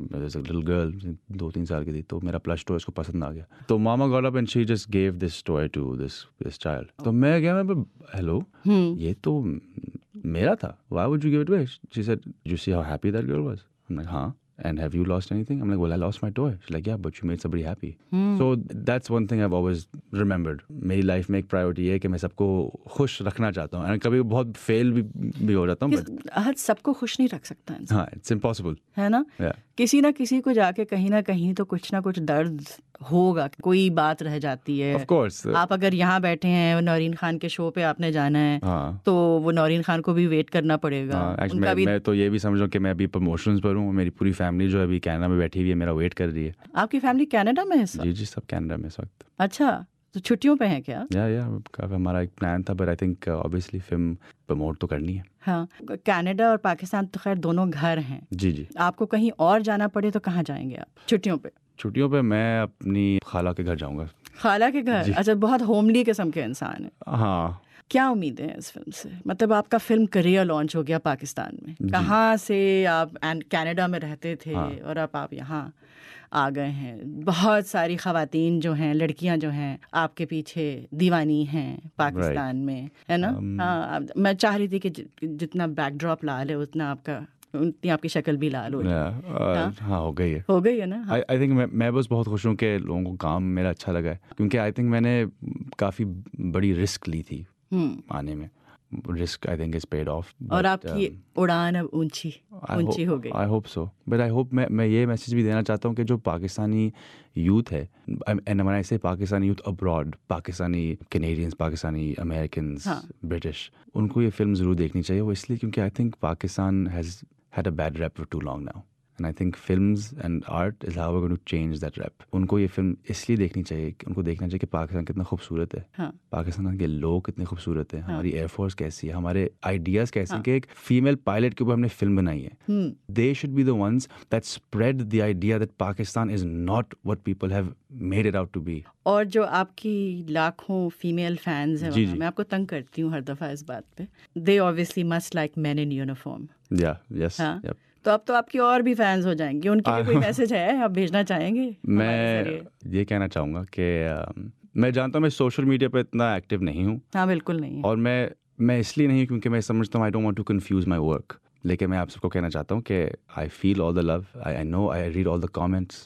لٹل گرل دو تین سال کی تھی, تو میرا پلش ٹوائے اس کو پسند آ گیا. تو ماما got up and she just gave this toy to this this child. تو میں گیا, میں ہیلو, یہ تو میرا تھا, why would you give it away? She said, you see how happy that girl was? I'm like, ہاں. And have you lost anything? I'm like, well, I lost my toy. She's like, yeah, but you made somebody happy. Hmm. So that's one thing I've always remembered. میری life میں ایک priority ہے کہ میں سب کو خوش رکھنا چاہتا ہوں. اور کبھی بہت فیل بھی بھی ہو جاتا ہوں. ہر سب کو خوش نہیں رکھ سکتا انسان. ہاں, it's impossible. ہے نا, کسی نہ کسی کو جا کے کہیں نہ کہیں تو کچھ نہ کچھ درد ہوگا, کوئی بات رہ جاتی ہے. Of course. آپ اگر یہاں بیٹھے ہیں, نورین خان کے شو پہ آپ نے جانا ہے, تو وہ نورین خان کو بھی ویٹ کرنا پڑے گا. میں تو یہ بھی سمجھوں کہ میں ابھی پروموشنز پر ہوں, میری پوری فیملی جو ہے ابھی کینیڈا میں بیٹھی ہوئی ہے, میرا ویٹ کر رہی ہے. آپ کی فیملی کینیڈا میں ہے؟ جی جی, سب کینیڈا میں اس وقت. اچھا, تو چھٹیوں پہ ہیں کیا؟ یا یا ہمارا ایک پلان تھا, but I think obviously film promote تو کرنی ہے. ہاں, کینیڈا اور پاکستان تو خیر دونوں گھر ہیں. جی جی. آپ کو کہیں اور جانا پڑے تو کہاں جائیں گے آپ چھٹیوں پہ؟ چھٹیوں پہ میں اپنی خالہ کے گھر جاؤں گا. خالہ کے گھر؟ اچھا, بہت ہوملی قسم کے انسان ہیں. ہاں. کیا امید ہے اس فلم سے؟ مطلب آپ کا فلم کریئر لانچ ہو گیا پاکستان میں, کہاں سے آپ کینیڈا میں رہتے تھے اور اب آپ یہاں آ گئے ہیں. بہت ساری خواتین جو ہیں, لڑکیاں جو ہیں, آپ کے پیچھے دیوانی ہیں پاکستان میں, ہے نا. ہاں, میں چاہ رہی تھی کہ جتنا بیک ڈراپ لال ہے اتنا آپ کا, اتنی آپ کی شکل بھی لال ہو جائے. ہاں, ہو گئی ہے, ہو گئی ہے نا. آئی تھنک میں بس بہت خوش ہوں کہ لوگوں کو کام میرا اچھا لگا ہے, کیونکہ آئی تھنک میں نے کافی بڑی رسک لی تھی آنے میں. Risk I think is paid off. اور آپ کی اڑان اب اونچی اونچی ہو گئی. I hope so, but I hope میں میں یہ میسیج بھی دینا چاہتا ہوں کہ جو پاکستانی یوتھ ہے, and when I say Pakistani youth abroad, Pakistani Canadians, Pakistani Americans, British, ان کو یہ فلم ضرور دیکھنی چاہیے. وہ اس لیے کیونکہ I think Pakistan has had a bad rep for too long now. And I think films and art is how we're going to change that rep. ان کو یہ فلم اس لیے دیکھنی چاہیے, ان کو دیکھنا چاہیے کہ پاکستان کتنا خوبصورت ہے, پاکستان کے لوگ کتنے خوبصورت ہیں, ہماری ایئر فورس کیسی ہے, ہمارے آئیڈیاز کیسے ہیں, کہ ایک فیمیل پائلٹ کے اوپر ہم نے فلم بنائی ہے. They should be the ones that spread the idea that Pakistan is not what people have made it out to be. اور جو آپ کی لاکھوں فیمیل فینز ہیں, میں آپ کو تنگ کرتی ہوں ہر دفعہ اس بات پہ, they obviously must like men in uniform. Yeah, yes, yep. تو اب تو آپ کی اور بھی فینس ہو جائیں گے, ان کے لیے کوئی میسج ہے آپ بھیجنا چاہیں گے؟ میں یہ کہنا چاہوں گا کہ میں جانتا ہوں میں سوشل میڈیا پہ اتنا ایکٹیو نہیں ہوں. ہاں بالکل نہیں. اور میں میں اس لیے نہیں کیونکہ میں سمجھتا ہوں I don't want to confuse my work. لیکن میں آپ سب کو کہنا چاہتا ہوں کہ I feel all the love, I know, I read all the comments,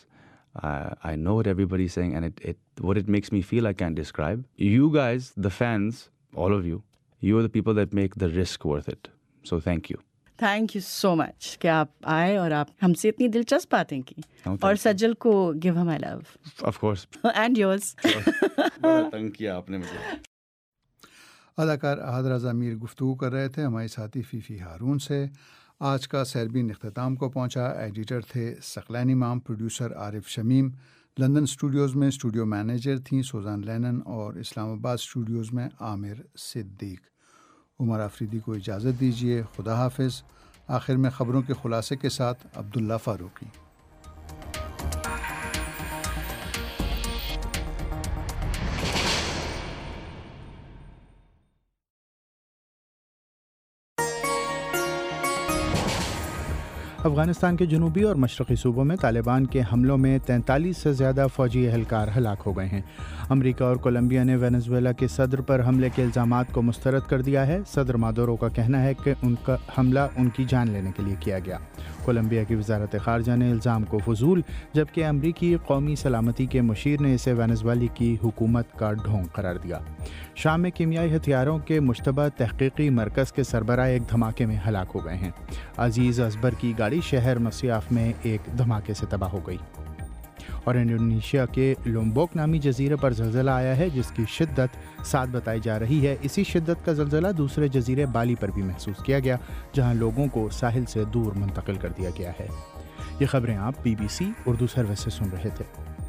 I know what everybody is saying, and it, it what it makes me feel I can't describe. You guys, the fans, all of you, you are the people that make the risk worth it. So thank you. Thank you so much کہ آپ آئے اور آپ ہم سے اتنی دلچسپ باتیں کی. اور سجل کو give him I love. Of course. And yours. تنگ کیا آپ نے مجھے. اداکار احد رضا میر گفتگو کر رہے تھے ہمارے ساتھی فیفی ہارون سے. آج کا سیربین اختتام کو پہنچا. ایڈیٹر تھے Saqlain Imam, producer Arif Shamim, London studios میں اسٹوڈیو مینیجر تھیں سوزان لینن, اور اسلام آباد اسٹوڈیوز میں عامر صدیق. عمر آفریدی کو اجازت دیجیے, خدا حافظ. آخر میں خبروں کے خلاصے کے ساتھ عبداللہ فاروقی. افغانستان کے جنوبی اور مشرقی صوبوں میں طالبان کے حملوں میں تینتالیس سے زیادہ فوجی اہلکار ہلاک ہو گئے ہیں۔ امریکہ اور کولمبیا نے وینزویلا کے صدر پر حملے کے الزامات کو مسترد کر دیا ہے۔ صدر مادورو کا کہنا ہے کہ ان کا حملہ ان کی جان لینے کے لیے کیا گیا۔ کولمبیا کی وزارت خارجہ نے الزام کو فضول، جبکہ امریکی قومی سلامتی کے مشیر نے اسے وینزویلا کی حکومت کا ڈھونگ قرار دیا۔ شام میں کیمیائی ہتھیاروں کے مشتبہ تحقیقی مرکز کے سربراہ ایک دھماکے میں ہلاک ہو گئے ہیں۔ عزیز ازبر کی گاڑی شہر مسیاف میں ایک دھماکے سے تباہ ہو گئی۔ اور انڈونیشیا کے لومبوک نامی جزیرے پر زلزلہ آیا ہے جس کی شدت سات بتائی جا رہی ہے۔ اسی شدت کا زلزلہ دوسرے جزیرے بالی پر بھی محسوس کیا گیا، جہاں لوگوں کو ساحل سے دور منتقل کر دیا گیا ہے۔ یہ خبریں آپ B B C Urdu service سے سن رہے تھے۔